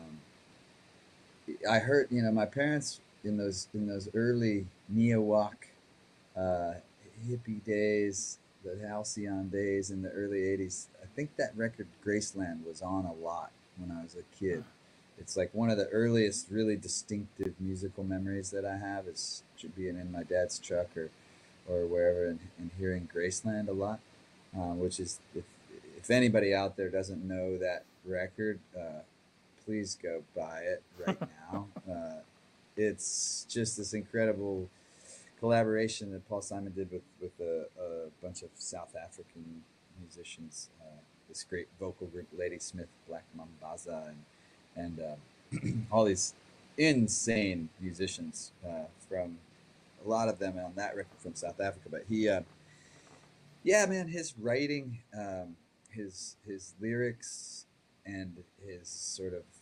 I heard, my parents in those early neo-wok hippie days. Halcyon days in the early '80s. I think that record Graceland was on a lot when I was a kid. It's like one of the earliest really distinctive musical memories that I have is being in my dad's truck or wherever and hearing Graceland a lot, which is, if anybody out there doesn't know that record, please go buy it right now. It's just this incredible collaboration that Paul Simon did with a bunch of South African musicians. This great vocal group, Ladysmith, Black Mambaza, and all these insane musicians from a lot of them on that record from South Africa. But he, yeah, man, his writing, his lyrics, and his sort of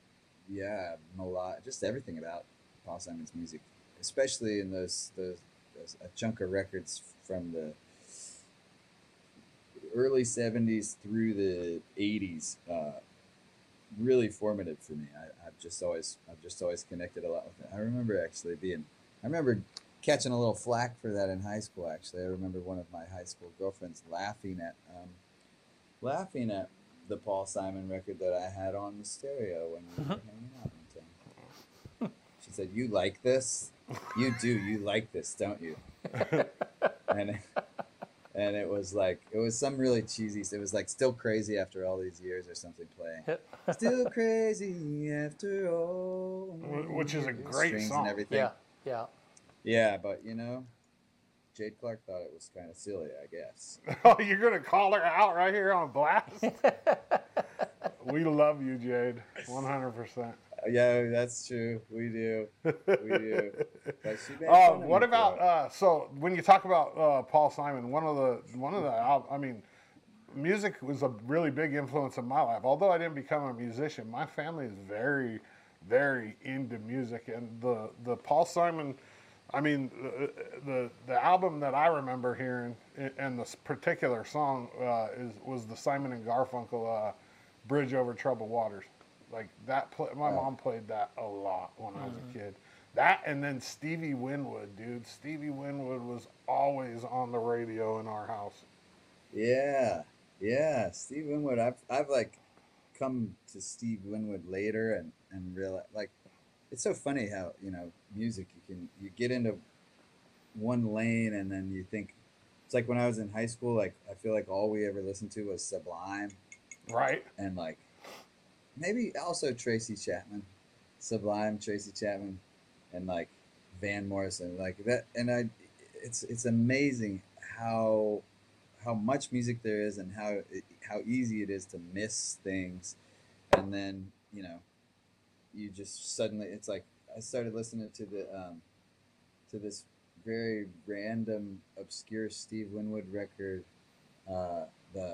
just everything about Paul Simon's music, especially in those a chunk of records from the early '70s through the '80s, really formative for me. I've just always connected a lot with it. I remember catching a little flack for that in high school. Actually, I remember one of my high school girlfriends laughing at the Paul Simon record that I had on the stereo when we were hanging out one time. She said, "You like this? You do. You like this, don't you?" And it was some really cheesy. It was like Still Crazy After All These Years or something playing. Still crazy after all. Which is a great song. And everything. Yeah. But Jade Clark thought it was kind of silly, I guess. Oh, you're going to call her out right here on blast? We love you, Jade. 100%. Yeah, that's true. We do. What about so when you talk about Paul Simon, one of the music was a really big influence in my life. Although I didn't become a musician, my family is very, very into music, and the Paul Simon, the album that I remember hearing and this particular song was the Simon and Garfunkel Bridge Over Troubled Waters. Like that, my mom played that a lot when I was a kid. That and then Stevie Winwood, dude. Stevie Winwood was always on the radio in our house. Yeah, Steve Winwood. I've like come to Steve Winwood later and realize, like, it's so funny how music you get into one lane and then you think it's like when I was in high school. Like I feel like all we ever listened to was Sublime, right? And like. Maybe also Tracy Chapman, Sublime, Tracy Chapman, and like Van Morrison, like that. And it's amazing how much music there is and how easy it is to miss things, and then you just suddenly, it's like I started listening to to this very random obscure Steve Winwood record, the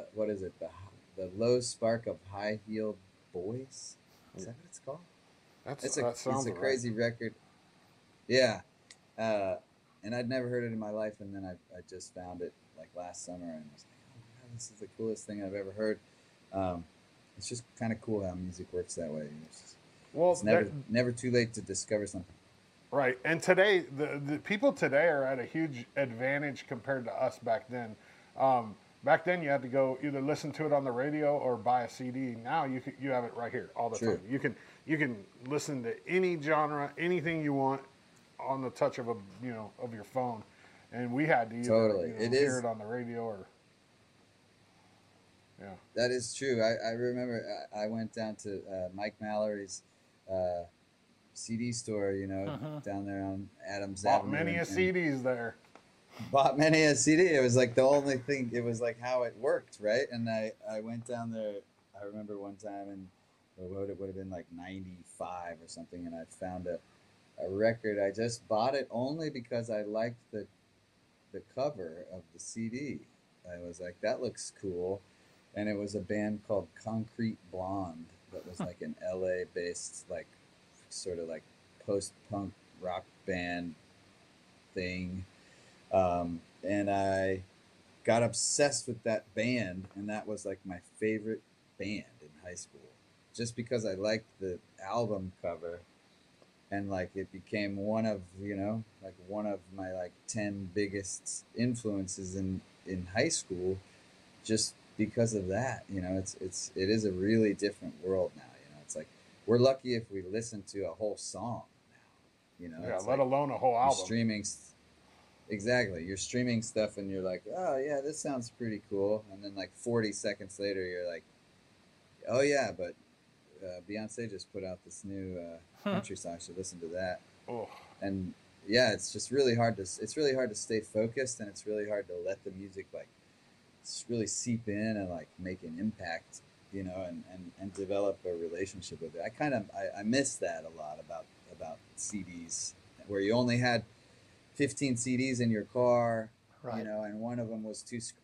Low Spark of High Heeled Boys. Is that what it's called? It's a crazy record. Yeah. And I'd never heard it in my life, and then I just found it like last summer and was like, oh my God, this is the coolest thing I've ever heard. It's just kind of cool how music works that way. It's never too late to discover something. Right. And today, the people today are at a huge advantage compared to us back then. Back then, you had to go either listen to it on the radio or buy a CD. Now you have it right here all the time. You can listen to any genre, anything you want, on the touch of of your phone. And we had to either hear it on the radio or. Yeah. That is true. I remember I went down to Mike Mallory's CD store, down there on Adams Avenue. Bought many CDs there. Bought many a CD. It was like the only thing. It was like how it worked, right? And I went down there. I remember one time, and it would have been like '95 or something, and I found a record. I just bought it only because I liked the cover of the CD. I was like, that looks cool, and it was a band called Concrete Blonde that was like an LA based, like sort of like post punk rock band thing. And I got obsessed with that band, and that was like my favorite band in high school, just because I liked the album cover, and like it became one of one of my like 10 biggest influences in high school, just because of that. It is a really different world now. It's like we're lucky if we listen to a whole song now. Yeah, It's let like alone a whole you're album. streaming. Exactly, you're streaming stuff and you're like, oh yeah, this sounds pretty cool, and then like 40 seconds later you're like, oh yeah, but Beyonce just put out this new country song. I should listen to that. Oh, And yeah, it's really hard to stay focused, and it's really hard to let the music like really seep in and like make an impact, and develop a relationship with it. I miss that a lot about CDs, where you only had 15 CDs in your car, Right. and one of them was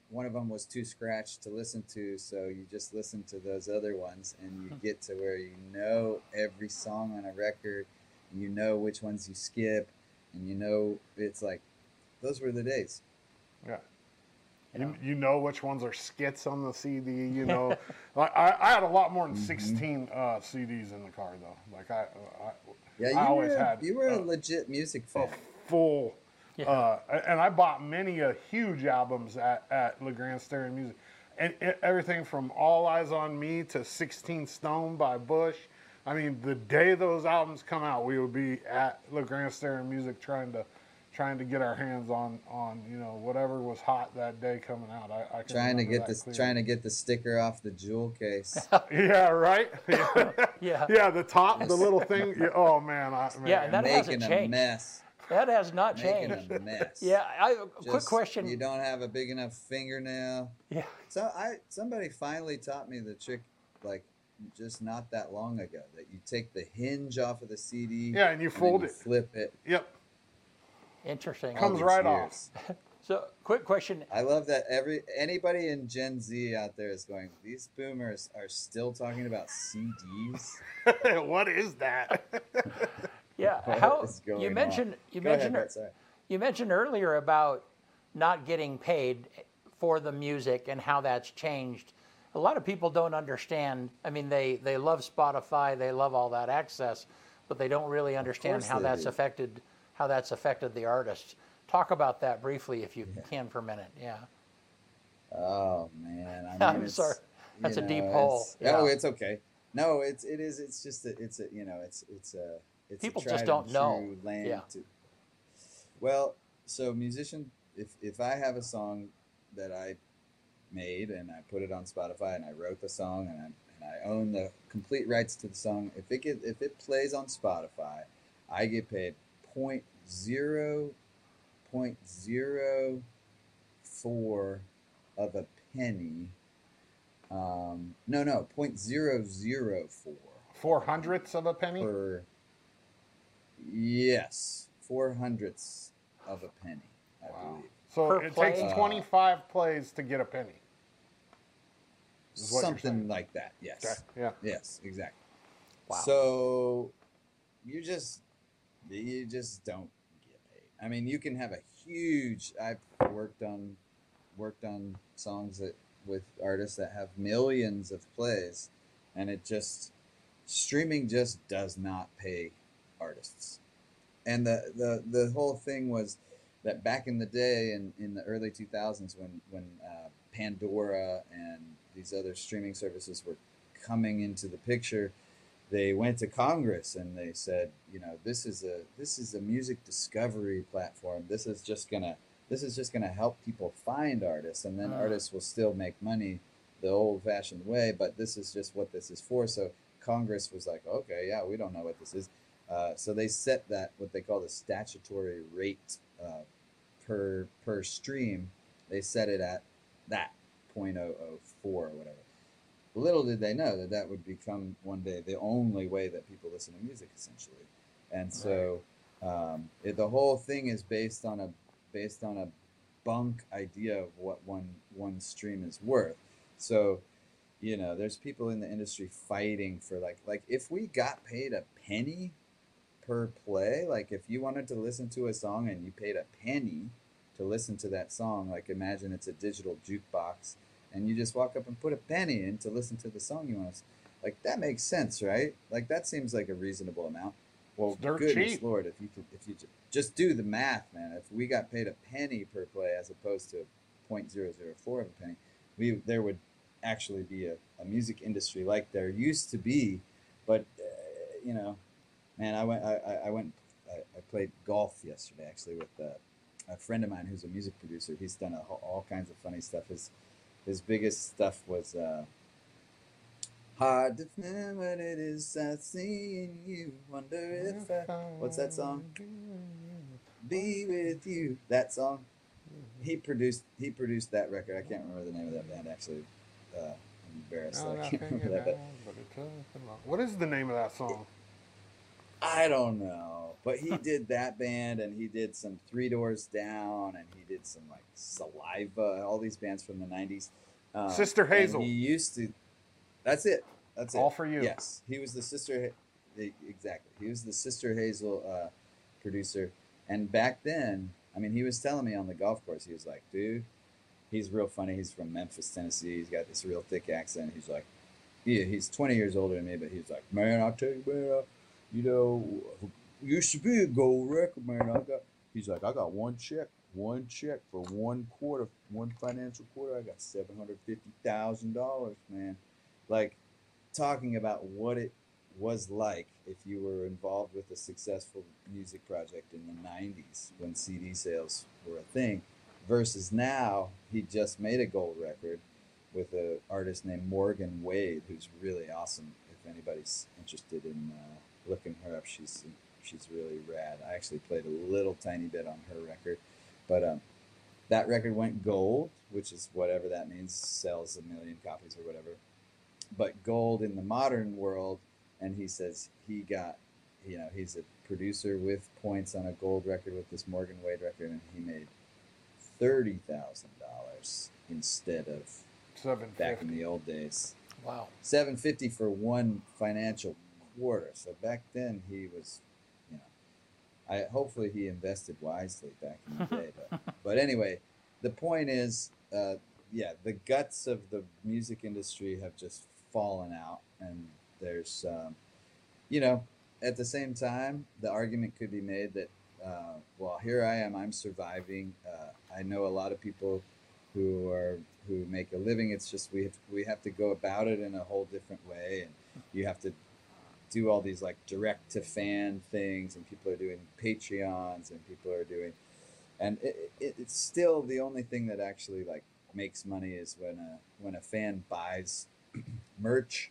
too scratched to listen to, so you just listen to those other ones, and you get to where you know every song on a record, and you know which ones you skip, and it's like those were the days. yeah. Yeah. You know which ones are skits on the CD. Like I had a lot more than 16 CDs in the car though. Like Yeah, I always had you were a legit music fan. a full. Yeah. And I bought many huge albums at Le Grand Stereo Music, and everything from All Eyes on Me to 16 Stone by Bush. I mean, the day those albums come out, we would be at Le Grand Stereo Music trying to get our hands on whatever was hot that day coming out. I can trying to remember get that this clearly. trying to get the sticker off the jewel case. Yeah, right. Yeah. Yeah, the top, the little thing. Oh man, Yeah, and that hasn't Making a changed. mess. That has not Making changed. a mess. Yeah, quick Just, question. You don't have a big enough fingernail. Yeah. So somebody finally taught me the trick, like just not that long ago, that you take the hinge off of the CD. Yeah, and you fold then it. flip it. Yep, Interesting. all Comes these right years. So, quick question. I love that anybody in Gen Z out there is going, these boomers are still talking about CDs. what is that? Yeah, What how is going you on? mentioned you Go ahead, mentioned Brett, sorry. you mentioned earlier about not getting paid for the music and how that's changed. A lot of people don't understand. I mean, they love Spotify, they love all that access, but they don't really understand course how they that's do. affected the artists. Talk about that briefly if you can for a minute. Yeah. Oh man, I'm it's, sorry. That's a deep it's- hole. Oh, Yeah. it's okay. No, it is. It's just it's a People a just tried don't and know. true land Yeah. Well, so musician, if I have a song that I made and I put it on Spotify and I wrote the song and I own the complete rights to the song, if it plays on Spotify, I get paid 0.04 of a penny. No, 0.004 400ths of a penny. per. Yes, 400ths of a penny, I believe. So Per it play? takes 25 plays to get a penny. Is what you're Something saying. like that. Yes. Okay. Yeah. Yes, exactly. Wow. So you just don't get paid. I mean, you can have a huge. I've worked on songs with artists that have millions of plays, and streaming just does not pay artists. And the whole thing was that back in the day, in the early 2000s, when Pandora and these other streaming services were coming into the picture, they went to Congress and they said, this is a music discovery platform. This is just gonna help people find artists, and then artists will still make money the old-fashioned way. But this is just what this is for. So Congress was like, okay, yeah, we don't know what this is. So they set that, what they call the statutory rate per stream. They set it at that 0.004 or whatever. Little did they know that would become one day the only way that people listen to music, essentially. And so the whole thing is based on a bunk idea of what one stream is worth. So, there's people in the industry fighting for like if we got paid a penny per play, like if you wanted to listen to a song and you paid a penny to listen to that song, like imagine it's a digital jukebox and you just walk up and put a penny in to listen to the song you want to, like that makes sense, right? Like that seems like a reasonable amount. Well, It's dirt goodness cheap. Lord, if you just do the math, man. If we got paid a penny per play as opposed to 0.004 of a penny, there would actually be a music industry like there used to be. But you know, man, I played golf yesterday actually with a friend of mine who's a music producer. He's done all kinds of funny stuff. His biggest stuff was hard to find what it is I see in you. Wonder if what's that song? Be with you. That song. He produced that record. I can't remember the name of that band actually. I'm embarrassed that I can't remember that. But What is the name of that song? I don't know, but he did that band, and he did some Three Doors Down, and he did some like Saliva, all these bands from the '90s. Sister Hazel. He used to. That's it. That's it. All for You. Yes, he was the Sister. Exactly, he was the Sister Hazel producer, and back then, I mean, he was telling me on the golf course, he was like, "Dude, he's real funny. He's from Memphis, Tennessee. He's got this real thick accent. He's like, yeah, he's 20 years older than me, but he's like, man, I'll tell you, man, used to be a gold record, man. He's like, I got one check for one financial quarter. I got $750,000, man. Like, talking about what it was like if you were involved with a successful music project in the 90s when CD sales were a thing, versus now he just made a gold record with an artist named Morgan Wade, who's really awesome. If anybody's interested in looking her up, she's really rad. I actually played a little tiny bit on her record, but that record went gold, which is whatever that means, sells 1 million copies or whatever. But gold in the modern world, and he says he got, he's a producer with points on a gold record with this Morgan Wade record, and he made $30,000 instead of $750 back in the old days. Wow. $750 for one financial quarter. So back then he was, hopefully he invested wisely back in the day. But anyway, the point is, the guts of the music industry have just fallen out, and there's, at the same time, the argument could be made that, well, here I am, I'm surviving. I know a lot of people who make a living. It's just we have to go about it in a whole different way, and you have to do all these like direct to fan things, and people are doing Patreons, and people are doing, and it's still the only thing that actually like makes money is when a fan buys merch.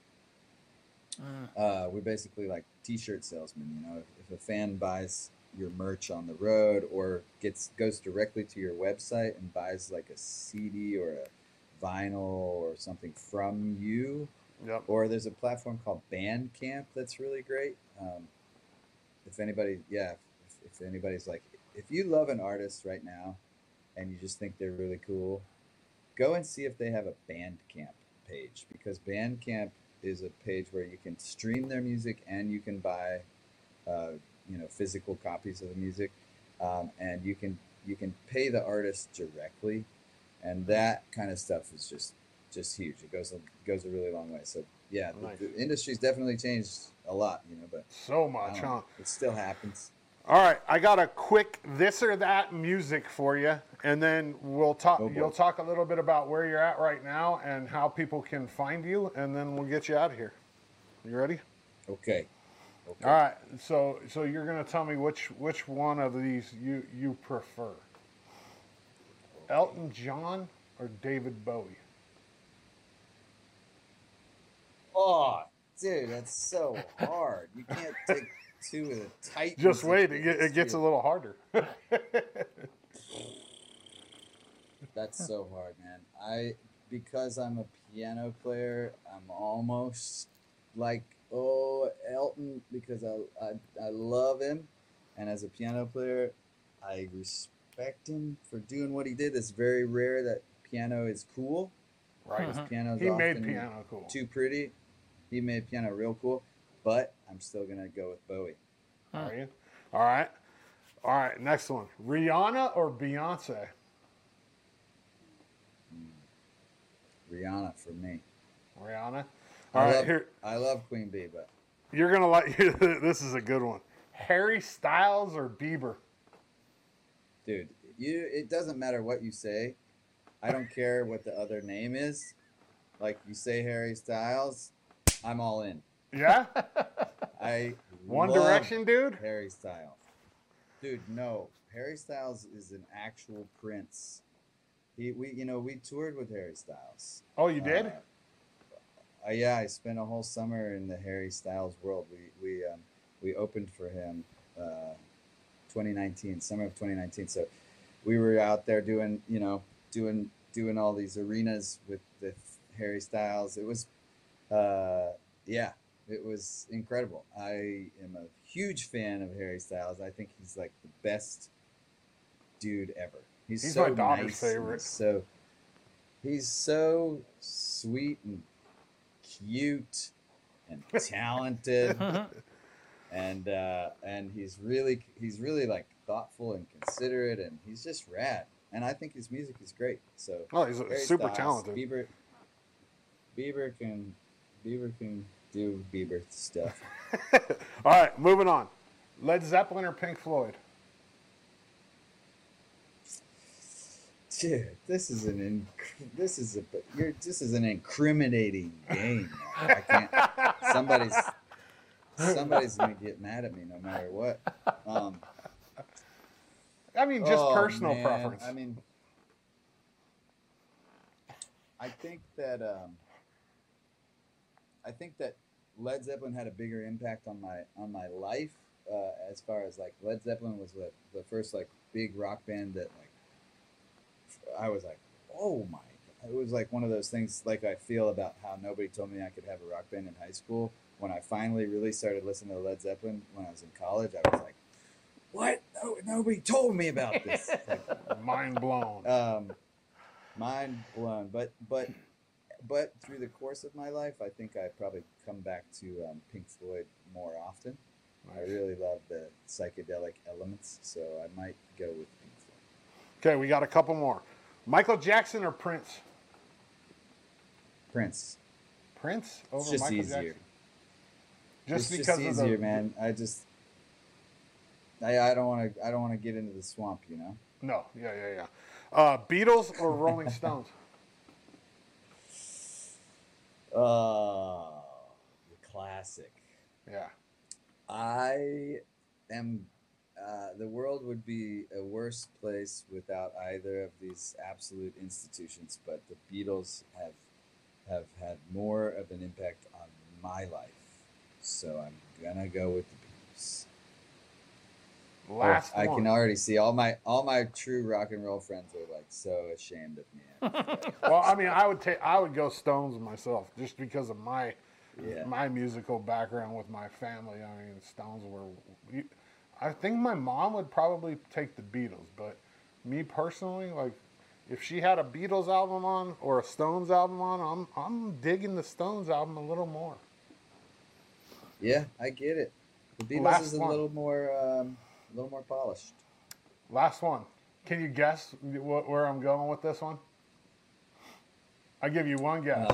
We're basically like t-shirt salesmen. If a fan buys your merch on the road or goes directly to your website and buys like a CD or a vinyl or something from you, Yep. or there's a platform called Bandcamp that's really great. If anybody's like, if you love an artist right now and you just think they're really cool, go and see if they have a Bandcamp page, because Bandcamp is a page where you can stream their music and you can buy physical copies of the music, and you can pay the artist directly, and that kind of stuff is just huge. It goes a really long way. So yeah, Nice. the industry's definitely changed a lot, but So much, I don't huh? know, it still happens. All right, I got a quick this or that music for you, and then we'll talk. Oh, boy. You'll talk a little bit about where you're at right now and how people can find you, and then we'll get you out of here. You ready? Okay. All right. So you're gonna tell me which one of these you prefer, Elton John or David Bowie? Oh, dude, that's so hard. You can't take two of the Titans. Just wait, it gets a little harder. That's so hard, man. Because I'm a piano player, I'm almost like, Elton, because I love him, and as a piano player, I respect him for doing what he did. It's very rare that piano is cool. Right. Because piano's He made often piano cool. too pretty. He made piano real cool, but I'm still gonna go with Bowie. Are you? All right. Next one, Rihanna or Beyonce? Rihanna for me. Rihanna. All right, here I love Queen Bee, but you're gonna like. This is a good one. Harry Styles or Bieber? Dude, it doesn't matter what you say. I don't care what the other name is. Like, you say Harry Styles, I'm all in. Yeah? I One love Direction, dude? Harry Styles. Dude, no. Harry Styles is an actual prince. We toured with Harry Styles. Oh, you did? Yeah, I spent a whole summer in the Harry Styles world. We opened for him 2019, summer of 2019. So we were out there doing all these arenas with Harry Styles. It was it was incredible. I am a huge fan of Harry Styles. I think he's like the best dude ever. He's so my daughter's nice favorite. he's so sweet and cute and talented. And he's really like thoughtful and considerate, and he's just rad. And I think his music is great. So He's Harry super Styles, talented. Bieber can do Bieber stuff. All right, moving on. Led Zeppelin or Pink Floyd? Dude, this is an incriminating game. I can't. Somebody's gonna get mad at me no matter what. I mean, just personal preference. I mean, I think that Led Zeppelin had a bigger impact on my life, as far as like Led Zeppelin was the first like big rock band that like I was like, oh my God. It was like one of those things like I feel about how nobody told me I could have a rock band in high school. When I finally really started listening to Led Zeppelin when I was in college, I was like, what? No, nobody told me about this. Like, mind blown. Mind blown. But through the course of my life, I think I probably come back to Pink Floyd more often. I really love the psychedelic elements, so I might go with Pink Floyd. Okay, we got a couple more. Michael Jackson or Prince? Prince. Prince over It's just Michael easier. Jackson? Just It's because just of easier, the man. I don't want to get into the swamp, you know. No, yeah. Beatles or Rolling Stones? The classic. Yeah. I am. The world would be a worse place without either of these absolute institutions. But the Beatles have had more of an impact on my life, so I'm gonna go with the Beatles. Last I one. can already see all my true rock and roll friends are like so ashamed of me. Well, I mean, I would go Stones myself, just because of my Yeah. musical background with my family. I mean, Stones were. I think my mom would probably take the Beatles, but me personally, like, if she had a Beatles album on or a Stones album on, I'm digging the Stones album a little more. Yeah, I get it. The Beatles Last is a one. little more polished. Last one. Can you guess where I'm going with this one? I give you one guess.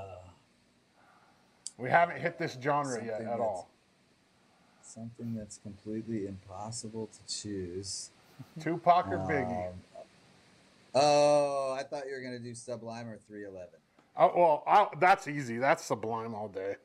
We haven't hit this genre yet at all. Something that's completely impossible to choose. Tupac or Biggie? Oh, I thought you were gonna do Sublime or 311. Oh, well, that's easy. That's Sublime all day.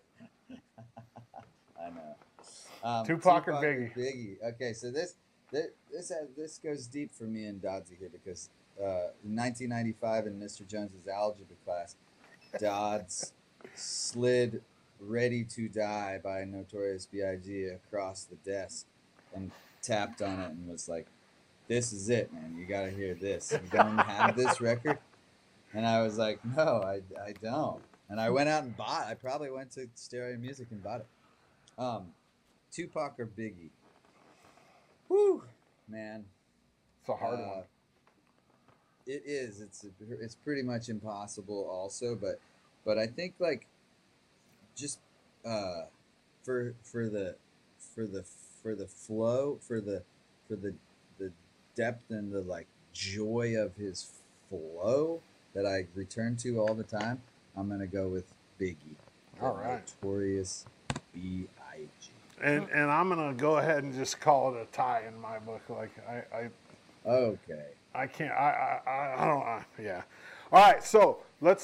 I know. Tupac or Biggie? Biggie. Okay, so this goes deep for me and Doddsy here because in 1995 in Mr. Jones's algebra class, Dodds slid "Ready to Die" by Notorious B.I.G. across the desk and tapped on it and was like, "This is it, man. You got to hear this. You don't have this record?" And I was like, "No, I don't." And I went out and bought it. I probably went to Stereo Music and bought it. Tupac or Biggie? Whew, man. It's a hard one. It is. It's pretty much impossible also, but I think like just for the flow, for the depth and the like joy of his flow that I return to all the time, I'm gonna go with Biggie. All right. Notorious B.I.G. and I'm gonna go ahead and just call it a tie in my book. Like Okay. I can't. I don't. Yeah. All right. So let's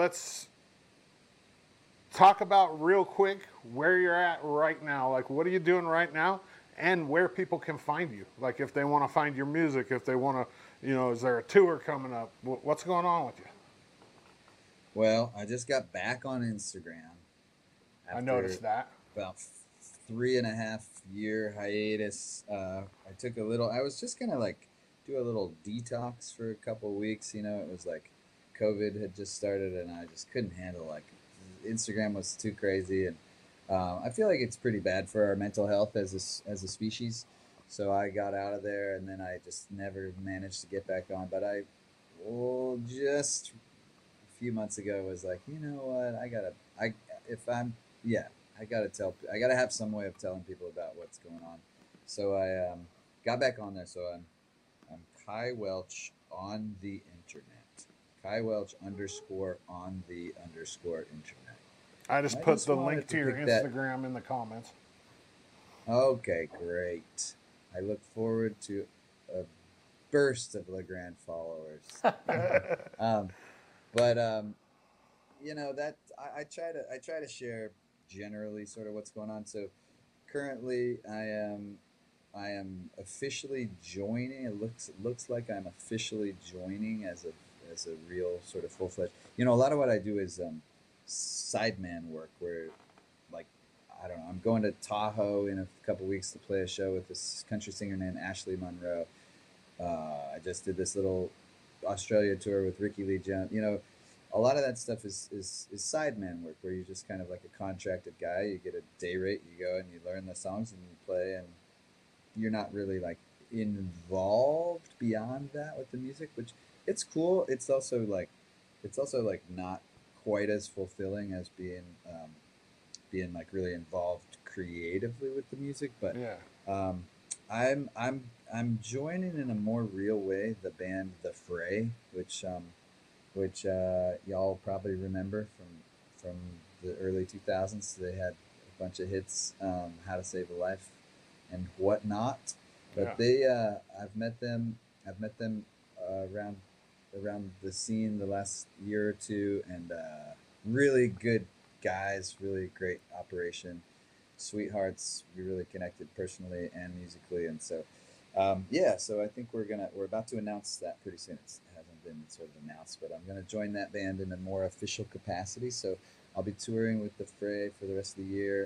talk about real quick where you're at right now. Like, what are you doing right now, and where people can find you. Like, if they want to find your music, if they want to, is there a tour coming up? What's going on with you? Well, I just got back on Instagram. I noticed that. About 3.5 year hiatus. I took a little. I was just gonna like do a little detox for a couple of weeks. It was like COVID had just started, and I just couldn't handle like Instagram was too crazy, and I feel like it's pretty bad for our mental health as a species. So I got out of there, and then I just never managed to get back on. But just a few months ago was like, you know what, I gotta have some way of telling people about what's going on. So I got back on there. So I'm Kai Welch on the internet. Kai Welch _ on the _ internet. I just put the link to your Instagram in the comments. Okay, great. I look forward to a burst of Legrand followers. That I try to share generally sort of what's going on. So currently I am officially joining. It looks like I'm officially joining as a real sort of full-fledged. A lot of what I do is sideman work where, like, I don't know, I'm going to Tahoe in a couple weeks to play a show with this country singer named Ashley Monroe. I just did this little Australia tour with Ricky Lee Jones. A lot of that stuff is sideman work where you're just kind of like a contracted guy. You get a day rate, you go and you learn the songs and you play, and you're not really like involved beyond that with the music, which it's cool. It's also like not quite as fulfilling as being like really involved creatively with the music. But yeah. I'm joining in a more real way the band The Fray, which y'all probably remember from the early 2000s. They had a bunch of hits, How to Save a Life and whatnot. But I've met them around the scene the last year or two, and really good guys, really great operation, sweethearts. We really connected personally and musically, and so so I think we're about to announce that pretty soon. It hasn't been sort of announced, but I'm gonna join that band in a more official capacity. So I'll be touring with The Fray for the rest of the year.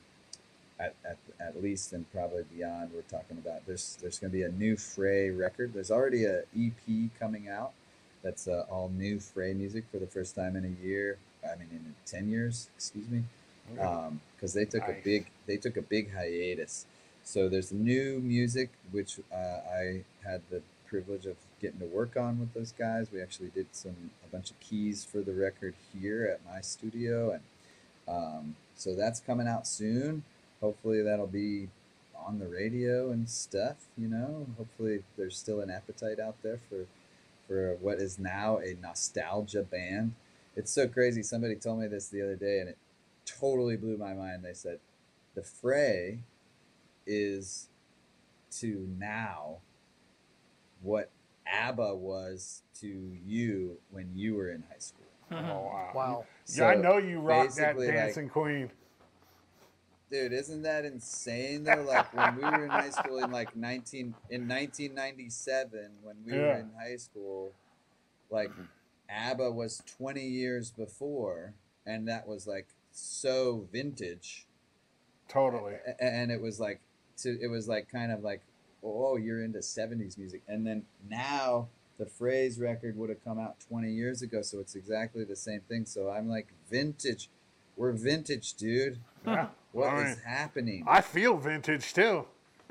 At least, and probably beyond. We're talking about there's going to be a new Fray record. There's already a EP coming out that's all new Fray music for the first time in a year. I mean, in 10 years, excuse me, because they took a big hiatus. So there's new music which I had the privilege of getting to work on with those guys. We actually did a bunch of keys for the record here at my studio, and so that's coming out soon. Hopefully that'll be on the radio and stuff, Hopefully there's still an appetite out there for what is now a nostalgia band. It's so crazy. Somebody told me this the other day, and it totally blew my mind. They said, The Fray is to now what ABBA was to you when you were in high school. Oh, wow. Wow. Yeah, I know you rock that Dancing Queen. Dude, isn't that insane though? Like when we were in high school in 1997, when we were in high school, like ABBA was 20 years before, and that was like so vintage. Totally. And it was like kind of like, oh, you're into 70s music, and then now the Fray's record would have come out 20 years ago, so it's exactly the same thing. So I'm like, vintage. We're vintage, dude. Yeah. What is happening? I feel vintage too.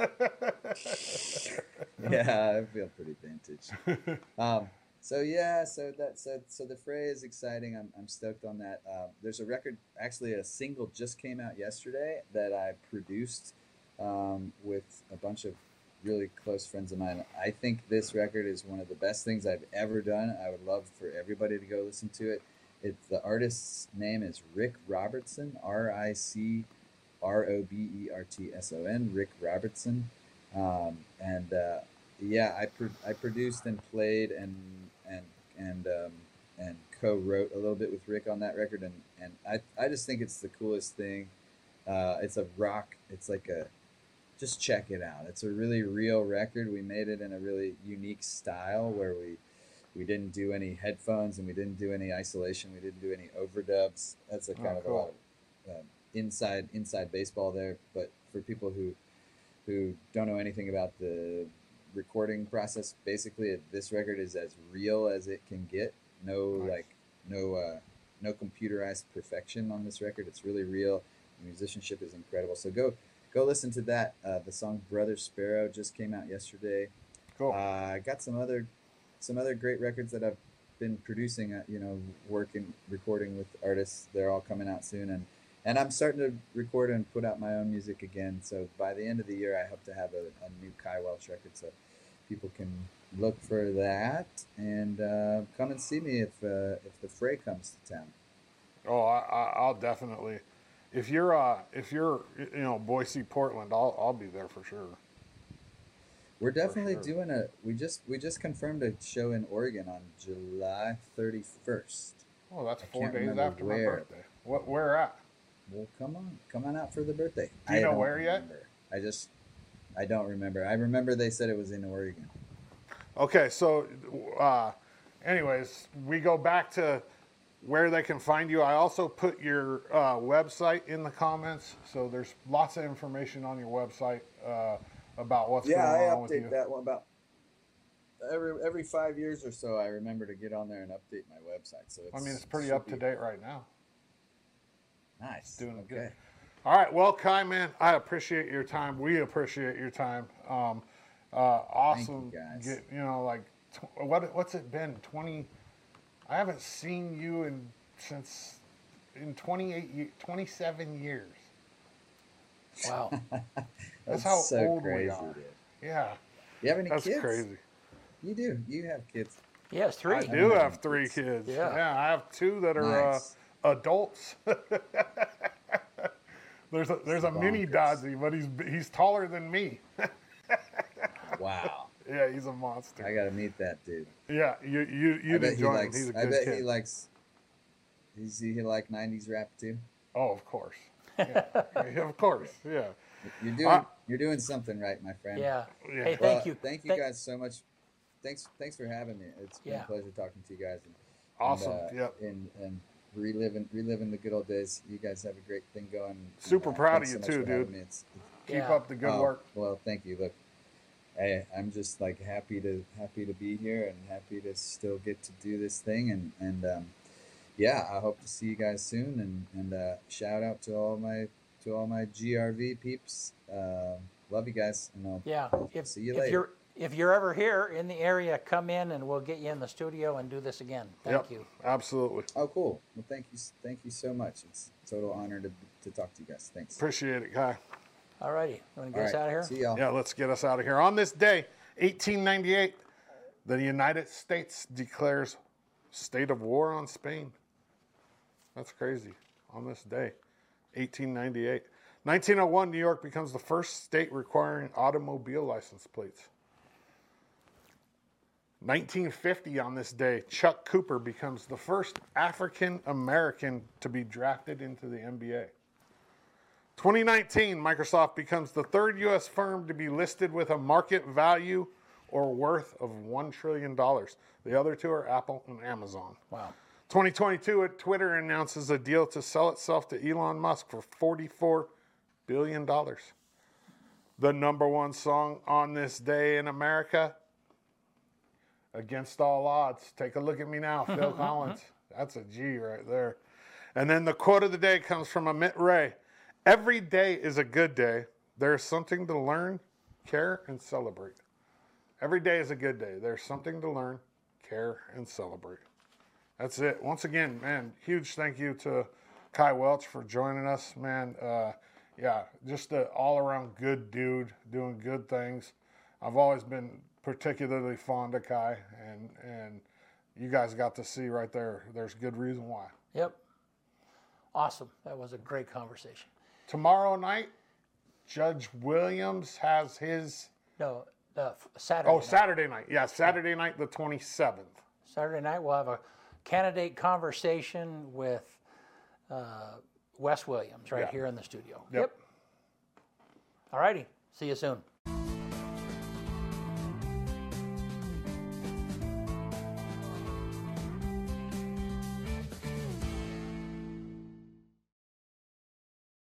Yeah, I feel pretty vintage. So the Fray is exciting. I'm stoked on that. There's a record, actually a single just came out yesterday that I produced with a bunch of really close friends of mine. I think this record is one of the best things I've ever done. I would love for everybody to go listen to it. The artist's name is Rick Robertson, RICK Robertson, Rick Robertson. I produced and played and co-wrote a little bit with Rick on that record, and I just think it's the coolest thing. It's a rock. It's like a just check it out. It's a really real record. We made it in a really unique style where we didn't do any headphones and we didn't do any isolation. We didn't do any overdubs. That's a kind of a lot of inside baseball there. But for people who don't know anything about the recording process, basically this record is as real as it can get. No no computerized perfection on this record. It's really real. The musicianship is incredible. So go listen to that. The song "Brother Sparrow" just came out yesterday. Cool. I got some other great records that I've been producing. Recording with artists. They're all coming out soon, and I'm starting to record and put out my own music again. So by the end of the year, I hope to have a new Kai Welch record. So people can look for that and come and see me if the Fray comes to town. Oh, I'll definitely. If you're Boise, Portland, I'll be there for sure. We're definitely doing we just confirmed a show in Oregon on July 31st. Oh, that's 4 days after my birthday. Where at? Well, come on out for the birthday. Do you know where yet? I don't remember. I remember they said it was in Oregon. Okay, so anyways, we go back to where they can find you. I also put your website in the comments, so there's lots of information on your website about what's going on with you. Yeah, I update that one about every 5 years or so. I remember to get on there and update my website. So it's pretty up to date right now. Nice, doing good. All right, well, Kai, man, I appreciate your time. We appreciate your time. Awesome. Thank you, guys. What's it been? 20. I haven't seen you since 27 years. Wow. That's how so old crazy, we are. Dude. Yeah. You have any That's kids? crazy. You do. You have kids. He has 3. I do have 3 kids. Yeah. I have 2 that are Nice. Adults. There's a mini Dodgy, but he's taller than me. Wow. Yeah, he's a monster. I gotta meet that dude. Yeah, you'd enjoy him. He's a good kid. He likes. Does he like 90s rap too? Oh, of course. Yeah, of course. Yeah. You're doing something right, my friend. Yeah. Yeah. Hey, thank you. Thank you guys so much. Thanks for having me. It's been a pleasure talking to you guys. Awesome. Yep. And reliving the good old days. You guys have a great thing going. Super proud of you thanks so too, much for having dude. me. Keep up the good work. Well, thank you. Look, I'm just like happy to be here and happy to still get to do this thing and I hope to see you guys soon and shout out to all my GRV peeps. Love you guys and I'll see you later. If you're ever here in the area, come in and we'll get you in the studio and do this again. Thank you. Absolutely. Oh, cool. Well, thank you so much. It's a total honor to talk to you guys. Thanks. Appreciate it, Kai. All righty. You want to get us out of here? See y'all. Yeah, let's get us out of here. On this day, 1898, the United States declares state of war on Spain. That's crazy. On this day, 1898. 1901, New York becomes the first state requiring automobile license plates. 1950, on this day, Chuck Cooper becomes the first African American to be drafted into the NBA. 2019, Microsoft becomes the third U.S. firm to be listed with a market value or worth of $1 trillion. The other 2 are Apple and Amazon. Wow. 2022, Twitter announces a deal to sell itself to Elon Musk for $44 billion. The number 1 song on this day in America, Against All Odds. Take a look at me now, Phil Collins. That's a G right there. And then the quote of the day comes from Amit Ray. Every day is a good day. There's something to learn, care, and celebrate. Every day is a good day. There's something to learn, care, and celebrate. That's it. Once again, man, huge thank you to Kai Welch for joining us, man. Just an all-around good dude doing good things. I've always been particularly fond of Kai, and you guys got to see right there. There's good reason why. Yep. Awesome. That was a great conversation. tomorrow night, Judge Williams has his. No, Saturday. Oh, night. Saturday night. Yeah, Saturday night, the 27th. Saturday night, we'll have a candidate conversation with Wes Williams right here in the studio. Yep. All righty. See you soon.